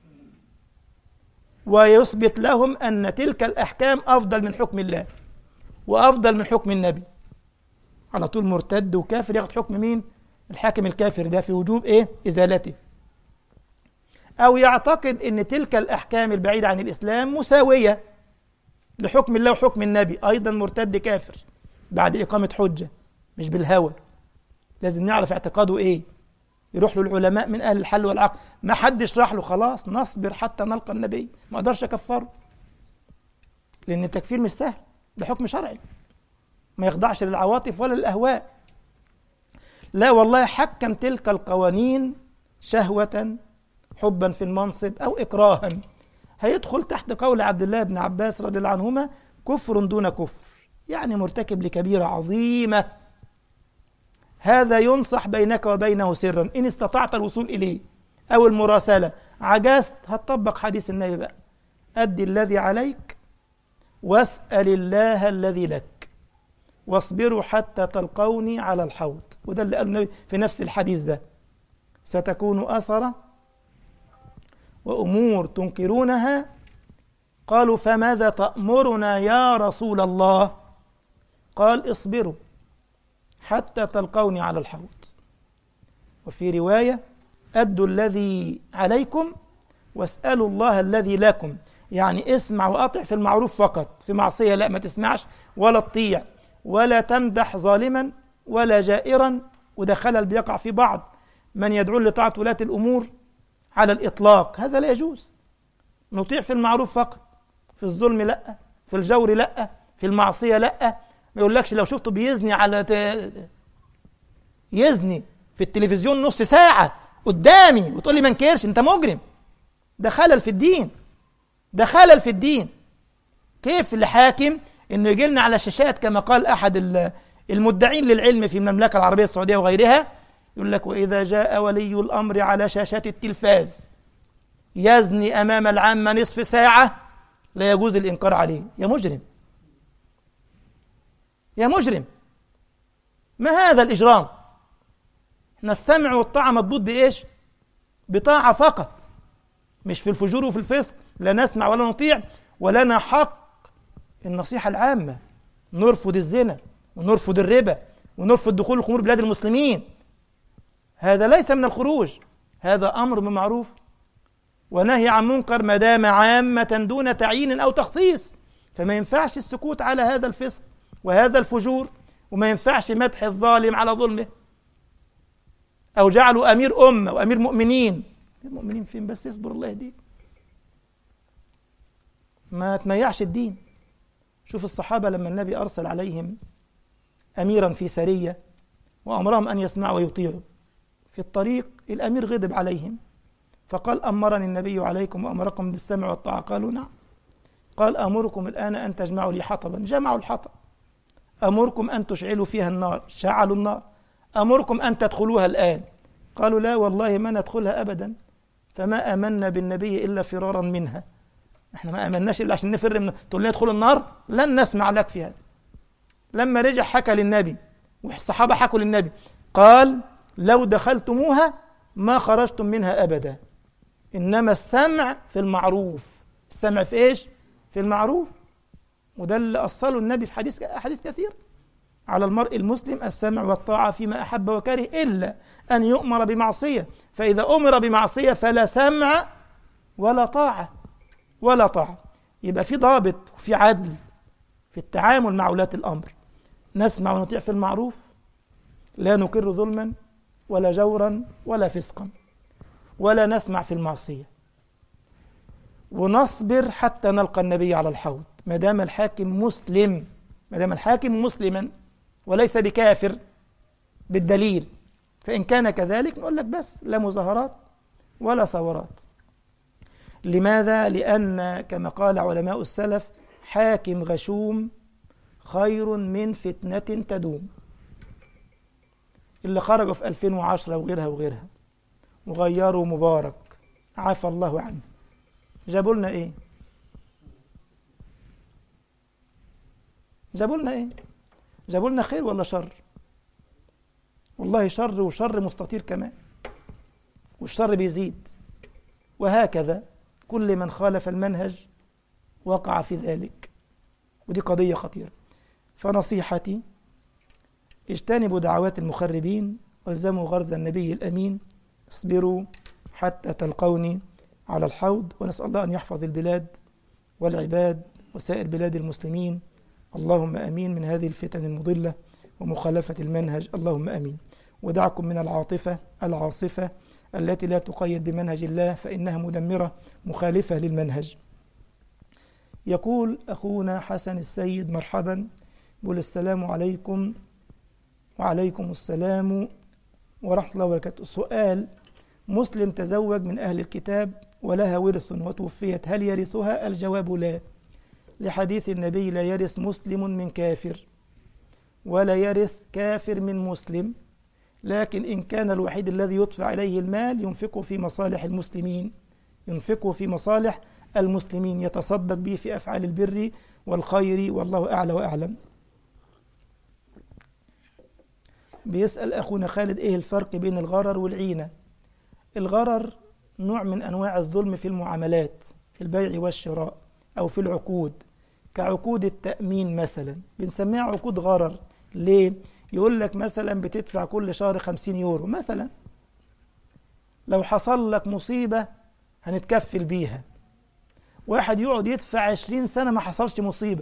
ويثبت لهم أن تلك الأحكام أفضل من حكم الله وأفضل من حكم النبي. على طول مرتد وكافر ياخد حكم مين؟ الحاكم الكافر ده، في وجوب إيه؟ إزالته. أو يعتقد أن تلك الأحكام البعيدة عن الإسلام مساوية لحكم الله وحكم النبي، أيضا مرتد كافر بعد إقامة حجة، مش بالهوى. لازم نعرف اعتقاده إيه، يروح له العلماء من أهل الحل والعقل. ما حدش راح له، خلاص نصبر حتى نلقى النبي، ما أقدرش أكفره، لأن التكفير مش سهل، ده حكم شرعي ما يخضعش للعواطف ولا للأهواء. لا والله، حكم تلك القوانين شهوة، حبا في المنصب أو إكراها، هيدخل تحت قول عبد الله بن عباس رضي الله عنهما: كفر دون كفر، يعني مرتكب لكبيرة عظيمة. هذا ينصح بينك وبينه سرا إن استطعت الوصول إليه، أو المراسلة. عجزت، هتطبق حديث النبي بقى: أدي الذي عليك واسأل الله الذي لك واصبروا حتى تلقوني على الحوض. وده اللي قاله النبي في نفس الحديث ده: ستكون أثرة وأمور تنكرونها. قالوا: فماذا تأمرنا يا رسول الله؟ قال: اصبروا حتى تلقوني على الحوض. وفي رواية: أدوا الذي عليكم واسألوا الله الذي لكم، يعني اسمع وأطع في المعروف فقط، في معصية لا، ما تسمعش ولا تطيع ولا تمدح ظالما ولا جائرا. وده خلل بيقع في بعض من يدعون لطاعة ولاة الأمور على الإطلاق، هذا لا يجوز. نطيع في المعروف فقط، في الظلم لا، في الجور لا، في المعصية لا. ما يقولكش لو شفته بيزني على ت... يزني في التلفزيون نص ساعة قدامي وتقول لي ما انكرش، انت مجرم. ده خلل في الدين، ده خلل في الدين. كيف الحاكم انه يجي لنا على الشاشات كما قال احد المدعين للعلم في المملكة العربية السعودية وغيرها، يقول لك: وإذا جاء ولي الأمر على شاشات التلفاز يزني أمام العامة نصف ساعة لا يجوز الإنكار عليه. يا مجرم، يا مجرم، ما هذا الإجرام؟ احنا السمع والطاعة مضبوط بإيش؟ بطاعة فقط، مش في الفجور وفي الفسق لا نسمع ولا نطيع. ولنا حق النصيحة العامة، نرفض الزنا ونرفض الربا ونرفض دخول الخمور بلاد المسلمين. هذا ليس من الخروج، هذا أمر بمعروف ونهي عن منكر ما دام عامة دون تعيين أو تخصيص. فما ينفعش السكوت على هذا الفسق وهذا الفجور، وما ينفعش مدح الظالم على ظلمه. أو جعلوا أمير أمة وأمير مؤمنين، المؤمنين فين بس؟ يصبر الله يهديه. ما تميعش الدين. شوف الصحابة لما النبي أرسل عليهم أميرا في سرية وأمرهم أن يسمعوا ويطيعوا، في الطريق الأمير غضب عليهم فقال أمرني النبي عليكم وأمركم بالسمع والطاعة، قالوا نعم. قال أمركم الآن أن تجمعوا لي حطبا، جمعوا الحطب. أمركم أن تشعلوا فيها النار، شعلوا النار. أمركم أن تدخلوها الآن، قالوا لا والله ما ندخلها أبدا، فما آمنا بالنبي إلا فرارا منها. احنا ما آمناش إلا عشان نفر من، تقول لنا ادخلوا النار، لن نسمع لك في هذا. لما رجع حكى للنبي والصحابة حكوا للنبي، قال لو دخلتموها ما خرجتم منها أبدا، إنما السمع في المعروف. السمع في إيش؟ في المعروف. وده اللي أصله النبي في حديث حديث كثير، على المرء المسلم السمع والطاعة فيما أحب وكره إلا أن يؤمر بمعصية، فإذا أمر بمعصية فلا سمع ولا طاعة ولا طاعة. يبقى في ضابط وفي عدل في التعامل مع ولاة الأمر. نسمع ونطيع في المعروف، لا نقر ظلما ولا جورا ولا فسقا، ولا نسمع في المعصية، ونصبر حتى نلقى النبي على الحوض ما دام الحاكم مسلم، ما دام الحاكم مسلما وليس بكافر بالدليل. فإن كان كذلك نقول لك بس لا مظاهرات ولا ثورات. لماذا؟ لأن كما قال علماء السلف حاكم غشوم خير من فتنة تدوم. اللي خرجوا في ألفين وعشرة وغيرها وغيرها وغيروا مبارك عفى الله عنه، جابوا لنا ايه؟ جابوا لنا ايه؟ جابوا لنا خير ولا شر؟ والله شر، وشر مستطير كمان، والشر بيزيد. وهكذا كل من خالف المنهج وقع في ذلك، ودي قضية خطيرة. فنصيحتي اجتنبوا دعوات المخربين والزموا غرز النبي الأمين، اصبروا حتى تلقوني على الحوض. ونسأل الله أن يحفظ البلاد والعباد وسائر بلاد المسلمين، اللهم أمين، من هذه الفتن المضلة ومخالفة المنهج، اللهم أمين. ودعكم من العاطفة العاصفة التي لا تقيد بمنهج الله، فإنها مدمرة مخالفة للمنهج. يقول أخونا حسن السيد مرحبا، يقول السلام عليكم. وعليكم السلام ورحمة الله وبركاته. سؤال: مسلم تزوج من أهل الكتاب ولها ورث وتوفيت، هل يرثها؟ الجواب لا، لحديث النبي لا يرث مسلم من كافر ولا يرث كافر من مسلم، لكن إن كان الوحيد الذي يدفع إليه المال ينفقه في مصالح المسلمين، ينفقه في مصالح المسلمين، يتصدق به في أفعال البر والخير، والله أعلى وأعلم. بيسأل أخونا خالد إيه الفرق بين الغرر والعينة؟ الغرر نوع من أنواع الظلم في المعاملات، في البيع والشراء أو في العقود، كعقود التأمين مثلا، بنسميها عقود غرر. ليه؟ يقول لك مثلا بتدفع كل شهر خمسين يورو مثلا، لو حصل لك مصيبة هنتكفل بيها. واحد يقعد يدفع عشرين سنة ما حصلش مصيبة،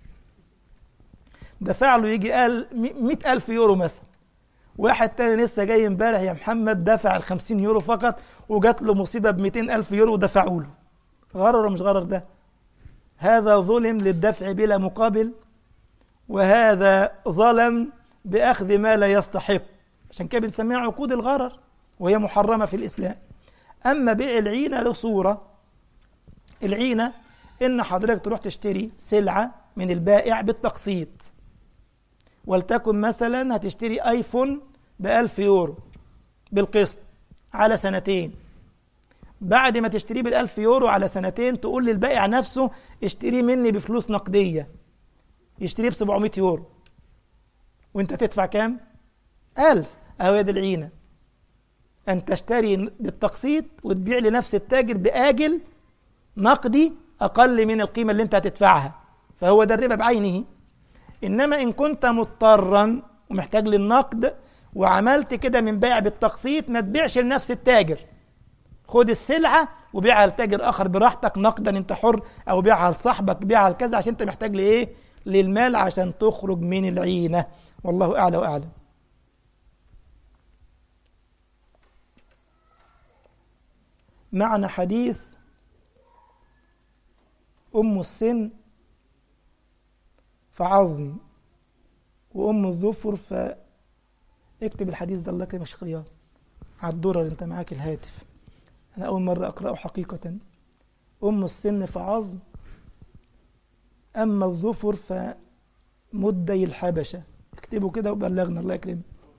دفع له يجي قال مئة ألف يورو مثلا. واحد تاني لسه جاي امبارح يا محمد دفع الخمسين يورو فقط وجات له مصيبة بمئتين ألف يورو ودفعوا له. غرر ولا مش غرر ده؟ هذا ظلم للدفع بلا مقابل، وهذا ظلم بأخذ ما لا يستحق، عشان كده بنسميها عقود الغرر وهي محرمة في الإسلام. أما بيع العينة له صورة. العينة إن حضرتك تروح تشتري سلعة من البائع بالتقسيط، ولتكن مثلا هتشتري آيفون بألف يورو بالقسط على سنتين. بعد ما تشتريه بالألف يورو على سنتين تقول للبائع نفسه اشتريه مني بفلوس نقدية، يشتريه بسبعمائة يورو وانت تدفع كام؟ ألف. أهو يد العينة، أن تشتري بالتقسيط وتبيع لنفس التاجر بآجل نقدي أقل من القيمة اللي انت هتدفعها، فهو ده الربا بعينه. إنما إن كنت مضطرا ومحتاج للنقد وعملت كده من بيع بالتقسيط، ما تبيعش لنفس التاجر، خد السلعة وبيعها لتاجر آخر براحتك نقدا، انت حر، أو بيعها لصاحبك، بيعها لكذا، عشان انت محتاج لإيه؟ للمال عشان تخرج من العينة. والله أعلى وأعلم. معنى حديث أم السن فعظم، وأم الظفر فاكتب الحديث ده، الله يكرمك يا شيخ رياض على الدرر، أنت معاك الهاتف، أنا أول مرة أقرأه حقيقة. أم السن فعظم، أما الظفر فمدي الحبشة. اكتبوا كده وبلغنا، الله يكرمك.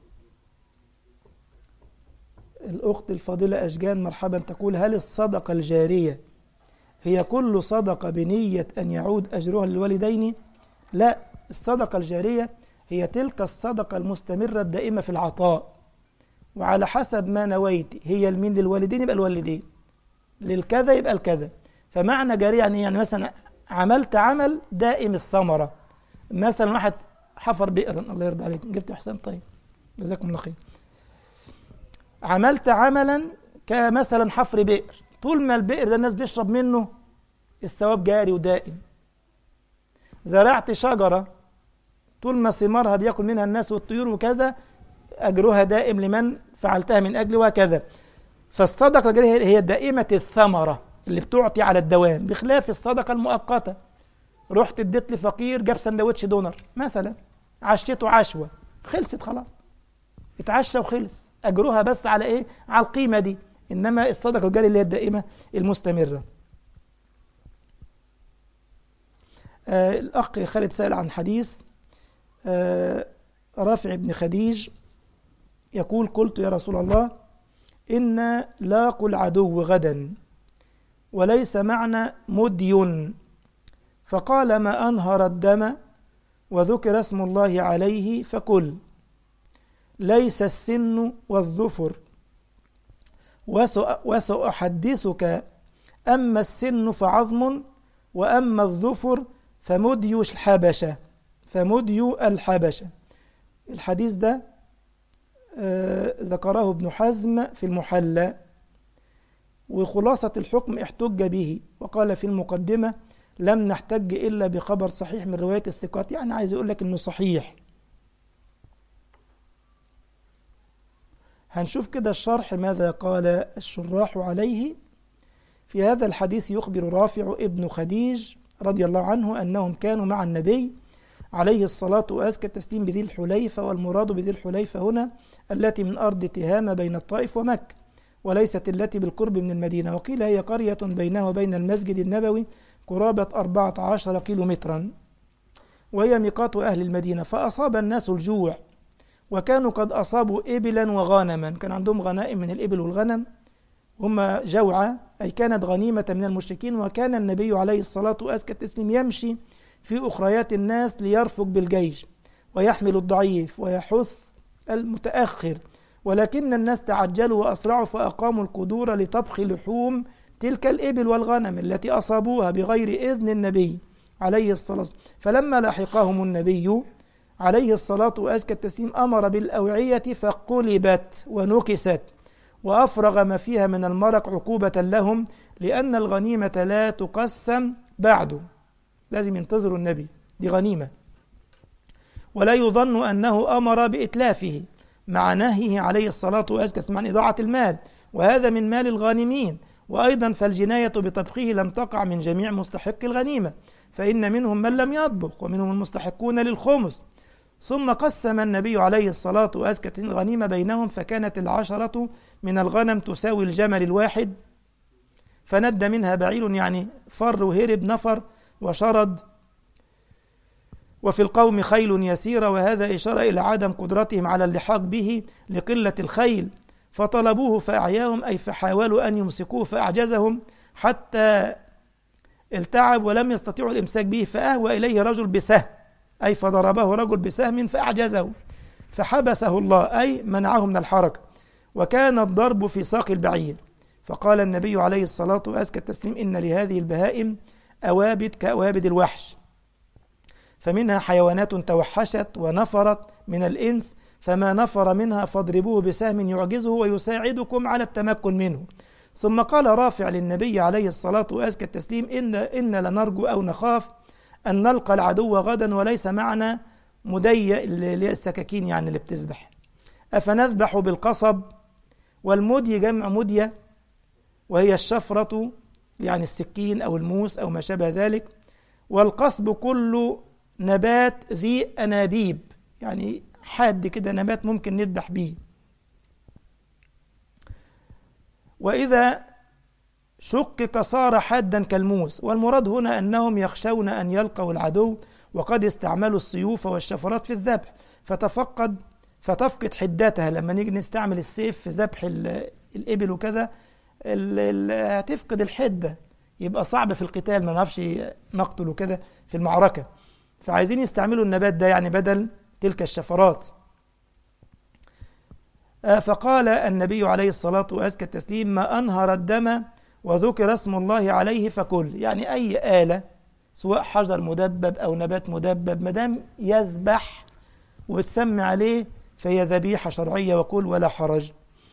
الأخت الفاضلة أشجان مرحبا تقول: هل الصدقة الجارية هي كل صدقة بنية أن يعود أجرها للوالدين؟ لا، الصدقة الجارية هي تلك الصدقة المستمرة الدائمة في العطاء، وعلى حسب ما نويت. هي المين؟ للوالدين يبقى الوالدين، للكذا يبقى الكذا. فمعنى جارية يعني يعني مثلا عملت عمل دائم الثمرة، مثلا واحد حفر بئرا، الله يرضى عليك، جبت حسام، طيب جزاكم الله خير. عملت عملا كمثلا حفر بئر، طول ما البئر ده الناس بيشرب منه الثواب جاري ودائم. زرعت شجرة، طول ما ثمارها بياكل منها الناس والطيور وكذا، أجرها دائم لمن فعلتها من أجله وكذا. فالصدقة الجارية هي دائمة الثمرة اللي بتعطي على الدوام، بخلاف الصدقة المؤقتة. رحت اديت لفقير جاب سندوتش دونر مثلا، عشيته عشوة، خلصت خلاص، اتعشى وخلص، أجرها بس على إيه؟ على القيمة دي. إنما الصدقة الجارية اللي هي الدائمة المستمرة. آه الأخ خالد سأل عن حديث آه رافع بن خديج يقول: قلت يا رسول الله إن لاقوا العدو غدا وليس معنا مدي، فقال: ما أنهر الدم وذكر اسم الله عليه فكل، ليس السن والظفر، وسأحدثك، أما السن فعظم، وأما الظفر فمدي الحبشة، فمدي الحبشة. الحديث ده آه ذكره ابن حزم في المحلى، وخلاصة الحكم احتج به، وقال في المقدمة: لم نحتج إلا بخبر صحيح من رواية الثقات. يعني عايز يقول لك إنه صحيح. هنشوف كده الشرح ماذا قال الشراح عليه. في هذا الحديث يخبر رافع ابن خديج رضي الله عنه أنهم كانوا مع النبي عليه الصلاة وأزكى التسليم بذي الحليفة، والمراد بذي الحليفة هنا التي من أرض تهامة بين الطائف ومكة، وليست التي بالقرب من المدينة. وقيل هي قرية بينها وبين المسجد النبوي قرابة أربعة عشر كيلو مترا، وهي ميقات أهل المدينة. فأصاب الناس الجوع، وكانوا قد أصابوا إبلا وغنما، كان عندهم غنائم من الإبل والغنم، هم جوعى، أي كانت غنيمة من المشركين. وكان النبي عليه الصلاة وأزكى التسليم يمشي في أخريات الناس ليرفق بالجيش ويحمل الضعيف ويحث المتأخر، ولكن الناس تعجلوا وأسرعوا فأقاموا القدور لطبخ لحوم تلك الإبل والغنم التي أصابوها بغير إذن النبي عليه الصلاة والسلام. فلما لاحقهم النبي عليه الصلاة وأزكى التسليم أمر بالأوعية فقلبت ونكست، وأفرغ ما فيها من المرق عقوبة لهم، لأن الغنيمة لا تقسم بعده، لازم ينتظروا النبي، دي غنيمة. ولا يظن أنه أمر بإتلافه مع نهيه عليه الصلاة والسلام عن إضاعة المال، وهذا من مال الغانمين. وأيضا فالجناية بطبخه لم تقع من جميع مستحق الغنيمة، فإن منهم من لم يطبخ ومنهم المستحقون للخمس. ثم قسم النبي عليه الصلاة والسلام الغنيمة بينهم، فكانت العشرة من الغنم تساوي الجمل الواحد، فند منها بعير، يعني فر وهرب نفر وشرد، وفي القوم خيل يسيرة، وهذا إشارة إلى عدم قدرتهم على اللحاق به لقلة الخيل، فطلبوه فأعياهم، أي فحاولوا أن يمسكوه فأعجزهم حتى التعب ولم يستطيعوا الإمساك به، فأهوى إليه رجل بسهم، أي فضربه رجل بسهم فأعجزه فحبسه الله، أي منعه من الحركة، وكان الضرب في ساق البعير. فقال النبي عليه الصلاة وأزكى التسليم: إن لهذه البهائم أوابد كأوابد الوحش، فمنها حيوانات توحشت ونفرت من الإنس، فما نفر منها فاضربوه بسهم يعجزه ويساعدكم على التمكن منه. ثم قال رافع للنبي عليه الصلاة وأزكى التسليم: إن, إن لنرجو أو نخاف أن نلقى العدو غدا وليس معنا مدي للسكاكين، يعني اللي بتذبح، أفنذبح بالقصب؟ والمدي جمع مدية، وهي الشفرة يعني السكين أو الموس أو ما شابه ذلك. والقصب كل نبات ذي أنابيب، يعني حاد كده نبات ممكن نذبح به. وإذا شقق صار حادا كالموس. والمراد هنا أنهم يخشون أن يلقوا العدو، وقد استعملوا السيوف والشفرات في الذبح فتفقد فتفقد حدتها. لما نيجي نستعمل السيف في ذبح الإبل وكذا هتفقد الحدة، يبقى صعب في القتال، ما نعرفش نقتل وكذا في المعركة، فعايزين يستعملوا النبات ده يعني بدل تلك الشفرات. فقال النبي عليه الصلاة وأزكى التسليم: ما أنهر الدم وذكر اسم الله عليه فكل. يعني أي آلة سواء حجر مدبب أو نبات مدبب مدام يذبح وتسمي عليه فهي ذبيحة شرعية، وكل ولا حرج.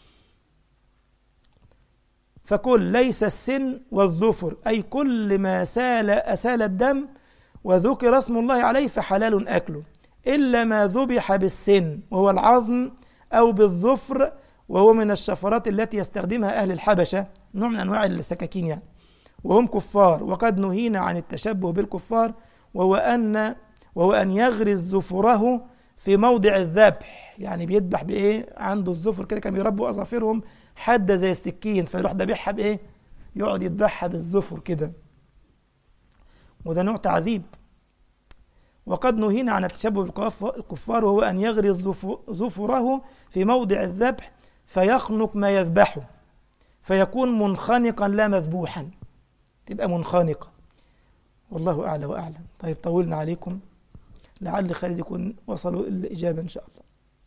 فكل ليس السن والظفر، أي كل ما سال أسال الدم وذكر اسم الله عليه فحلال أكله، إلا ما ذبح بالسن وهو العظم، أو بالظفر وهو من الشفرات التي يستخدمها أهل الحبشة، نوع من أنواع السكاكين يعني، وهم كفار. وقد نهينا عن التشبه بالكفار، وهو أن وهو أن يغرز ظفره في موضع الذبح، يعني بيذبح بإيه؟ عنده الظفر كده، كانوا يربوا أظافرهم حادة زي السكين، فيروح ذبحها بإيه؟ يقعد يذبحها بالظفر كده، وده نوع تعذيب. وقد نهينا عن التشبه بالكفار، وهو أن يغرز ظفره في موضع الذبح فيخنق ما يذبحه فيكون منخنقا لا مذبوحا، تبقى منخنقة. والله أعلى وأعلم. طيب طولنا عليكم، لعل خالد يكون وصلوا الإجابة إن شاء الله.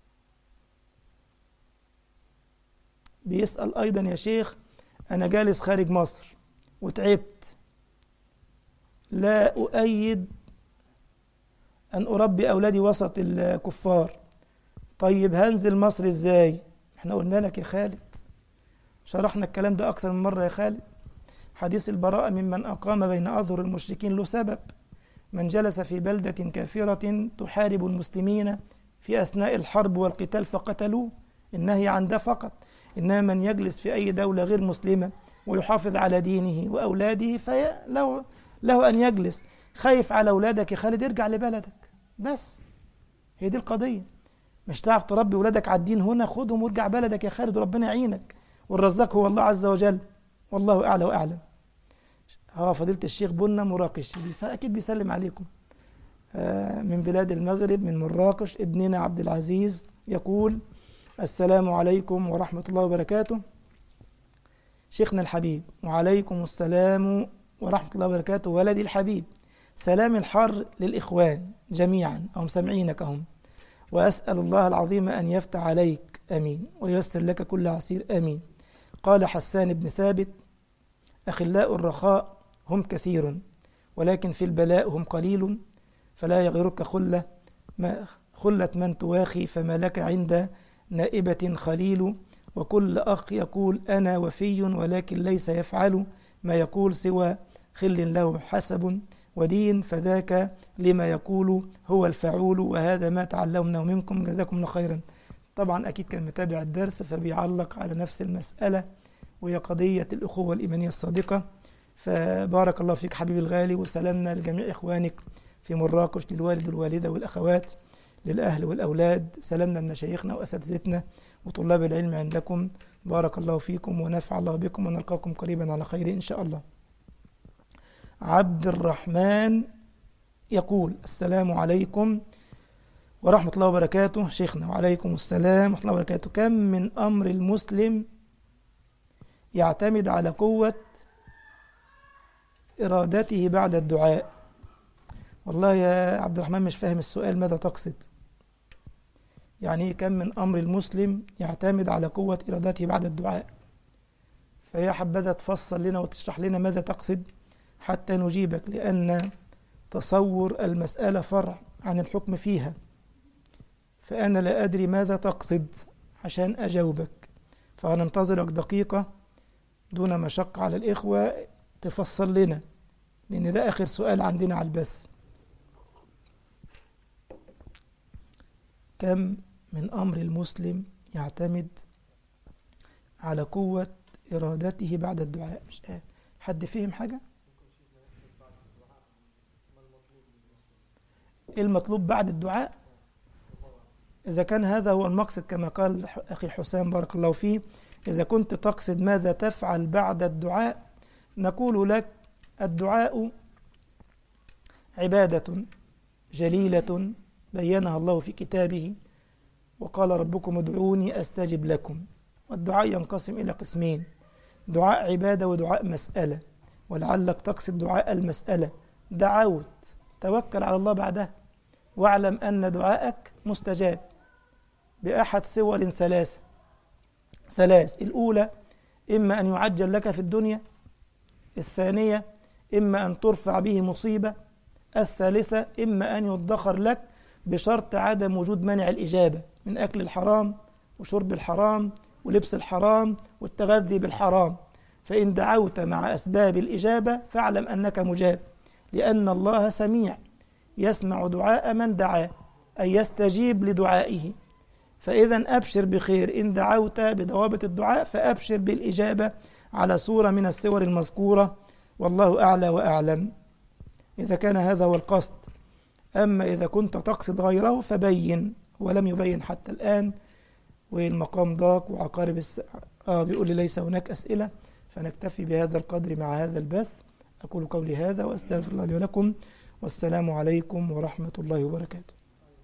بيسأل أيضا: يا شيخ أنا جالس خارج مصر وتعبت، لا أؤيد أن أربي أولادي وسط الكفار، طيب هنزل مصر إزاي؟ احنا قلنا لك يا خالد، شرحنا الكلام ده أكثر من مرة يا خالد. حديث البراءة ممن أقام بين أظهر المشركين له سبب: من جلس في بلدة كافرة تحارب المسلمين في أثناء الحرب والقتال فقتلوه، النهي عن ده فقط. إنما من يجلس في أي دولة غير مسلمة ويحافظ على دينه وأولاده فله له أن يجلس. خايف على أولادك يا خالد، ارجع لبلدك بس، هي دي القضية. مش تعرف تربي أولادك على الدين هنا، خدهم وارجع بلدك يا خالد وربنا يعينك، والرزاق هو الله عز وجل، والله أعلى وأعلم. ها فضيلة الشيخ بنا مراكش أكيد بيسلم عليكم آه من بلاد المغرب، من مراكش. ابننا عبد العزيز يقول: السلام عليكم ورحمة الله وبركاته شيخنا الحبيب. وعليكم السلام ورحمة الله وبركاته ولدي الحبيب. سلام الحر للإخوان جميعا، هم سامعينك هم، وأسأل الله العظيم أن يفتح عليك أمين، وييسر لك كل عسير أمين. قال حسان بن ثابت: أخلاء الرخاء هم كثير، ولكن في البلاء هم قليل، فلا يغرك خلة ما خلة من تواخي، فما لك عند نائبة خليل. وكل أخ يقول أنا وفي، ولكن ليس يفعل ما يقول سوى خل له حسب ودين، فذاك لما يقول هو الفعول، وهذا ما تعلمنا منكم، جزاكم الله خيرا. طبعا أكيد كان متابع الدرس فبيعلق على نفس المسألة، وهي قضية الأخوة الإيمانية الصادقة. فبارك الله فيك حبيبي الغالي، وسلامنا لجميع إخوانك في مراكش، للوالد والوالدة والأخوات، للأهل والأولاد، سلامنا لمشايخنا وأساتذتنا وطلاب العلم عندكم. بارك الله فيكم ونفع الله بكم، ونلقاكم قريبا على خير إن شاء الله. عبد الرحمن يقول: السلام عليكم ورحمة الله وبركاته شيخنا. وعليكم السلام ورحمة الله وبركاته. كم من أمر المسلم يعتمد على قوة إرادته بعد الدعاء؟ والله يا عبد الرحمن مش فاهم السؤال، ماذا تقصد؟ يعني كم من أمر المسلم يعتمد على قوة إرادته بعد الدعاء؟ فهي حبذا تفصل لنا وتشرح لنا ماذا تقصد حتى نجيبك، لأن تصور المسألة فرع عن الحكم فيها، فأنا لا أدري ماذا تقصد عشان أجاوبك، فهننتظرك دقيقة دون مشقة على الإخوة تفصل لنا، لأن ده آخر سؤال عندنا على البث. كم من أمر المسلم يعتمد على قوة إرادته بعد الدعاء؟ مش حد فهم حاجة؟ إيه المطلوب بعد الدعاء؟ إذا كان هذا هو المقصد كما قال أخي حسام بارك الله فيه، إذا كنت تقصد ماذا تفعل بعد الدعاء، نقول لك الدعاء عبادة جليلة بينها الله في كتابه، وقال ربكم ادعوني أستجب لكم. والدعاء ينقسم إلى قسمين: دعاء عبادة ودعاء مسألة. ولعلك تقصد دعاء المسألة، دعوت توكل على الله بعدها، واعلم أن دعاءك مستجاب بأحد صور ثلاثة ثلاث الأولى إما أن يعجل لك في الدنيا، الثانية إما أن ترفع به مصيبة، الثالثة إما أن يدخر لك بشرط عدم وجود منع الإجابة من أكل الحرام وشرب الحرام ولبس الحرام والتغذي بالحرام. فإن دعوت مع أسباب الإجابة فاعلم أنك مجاب، لأن الله سميع يسمع دعاء من دعاه، أي يستجيب لدعائه. فإذا أبشر بخير إن دعوت بضوابط الدعاء، فأبشر بالإجابة على صورة من الصور المذكورة، والله أعلى وأعلم إذا كان هذا هو القصد. أما إذا كنت تقصد غيره فبين، ولم يبين حتى الآن، والمقام ضاق وعقارب الساعة آه بيقول لي ليس هناك أسئلة، فنكتفي بهذا القدر مع هذا البث. أقول قولي هذا وأستغفر الله لي ولكم، والسلام عليكم ورحمة الله وبركاته.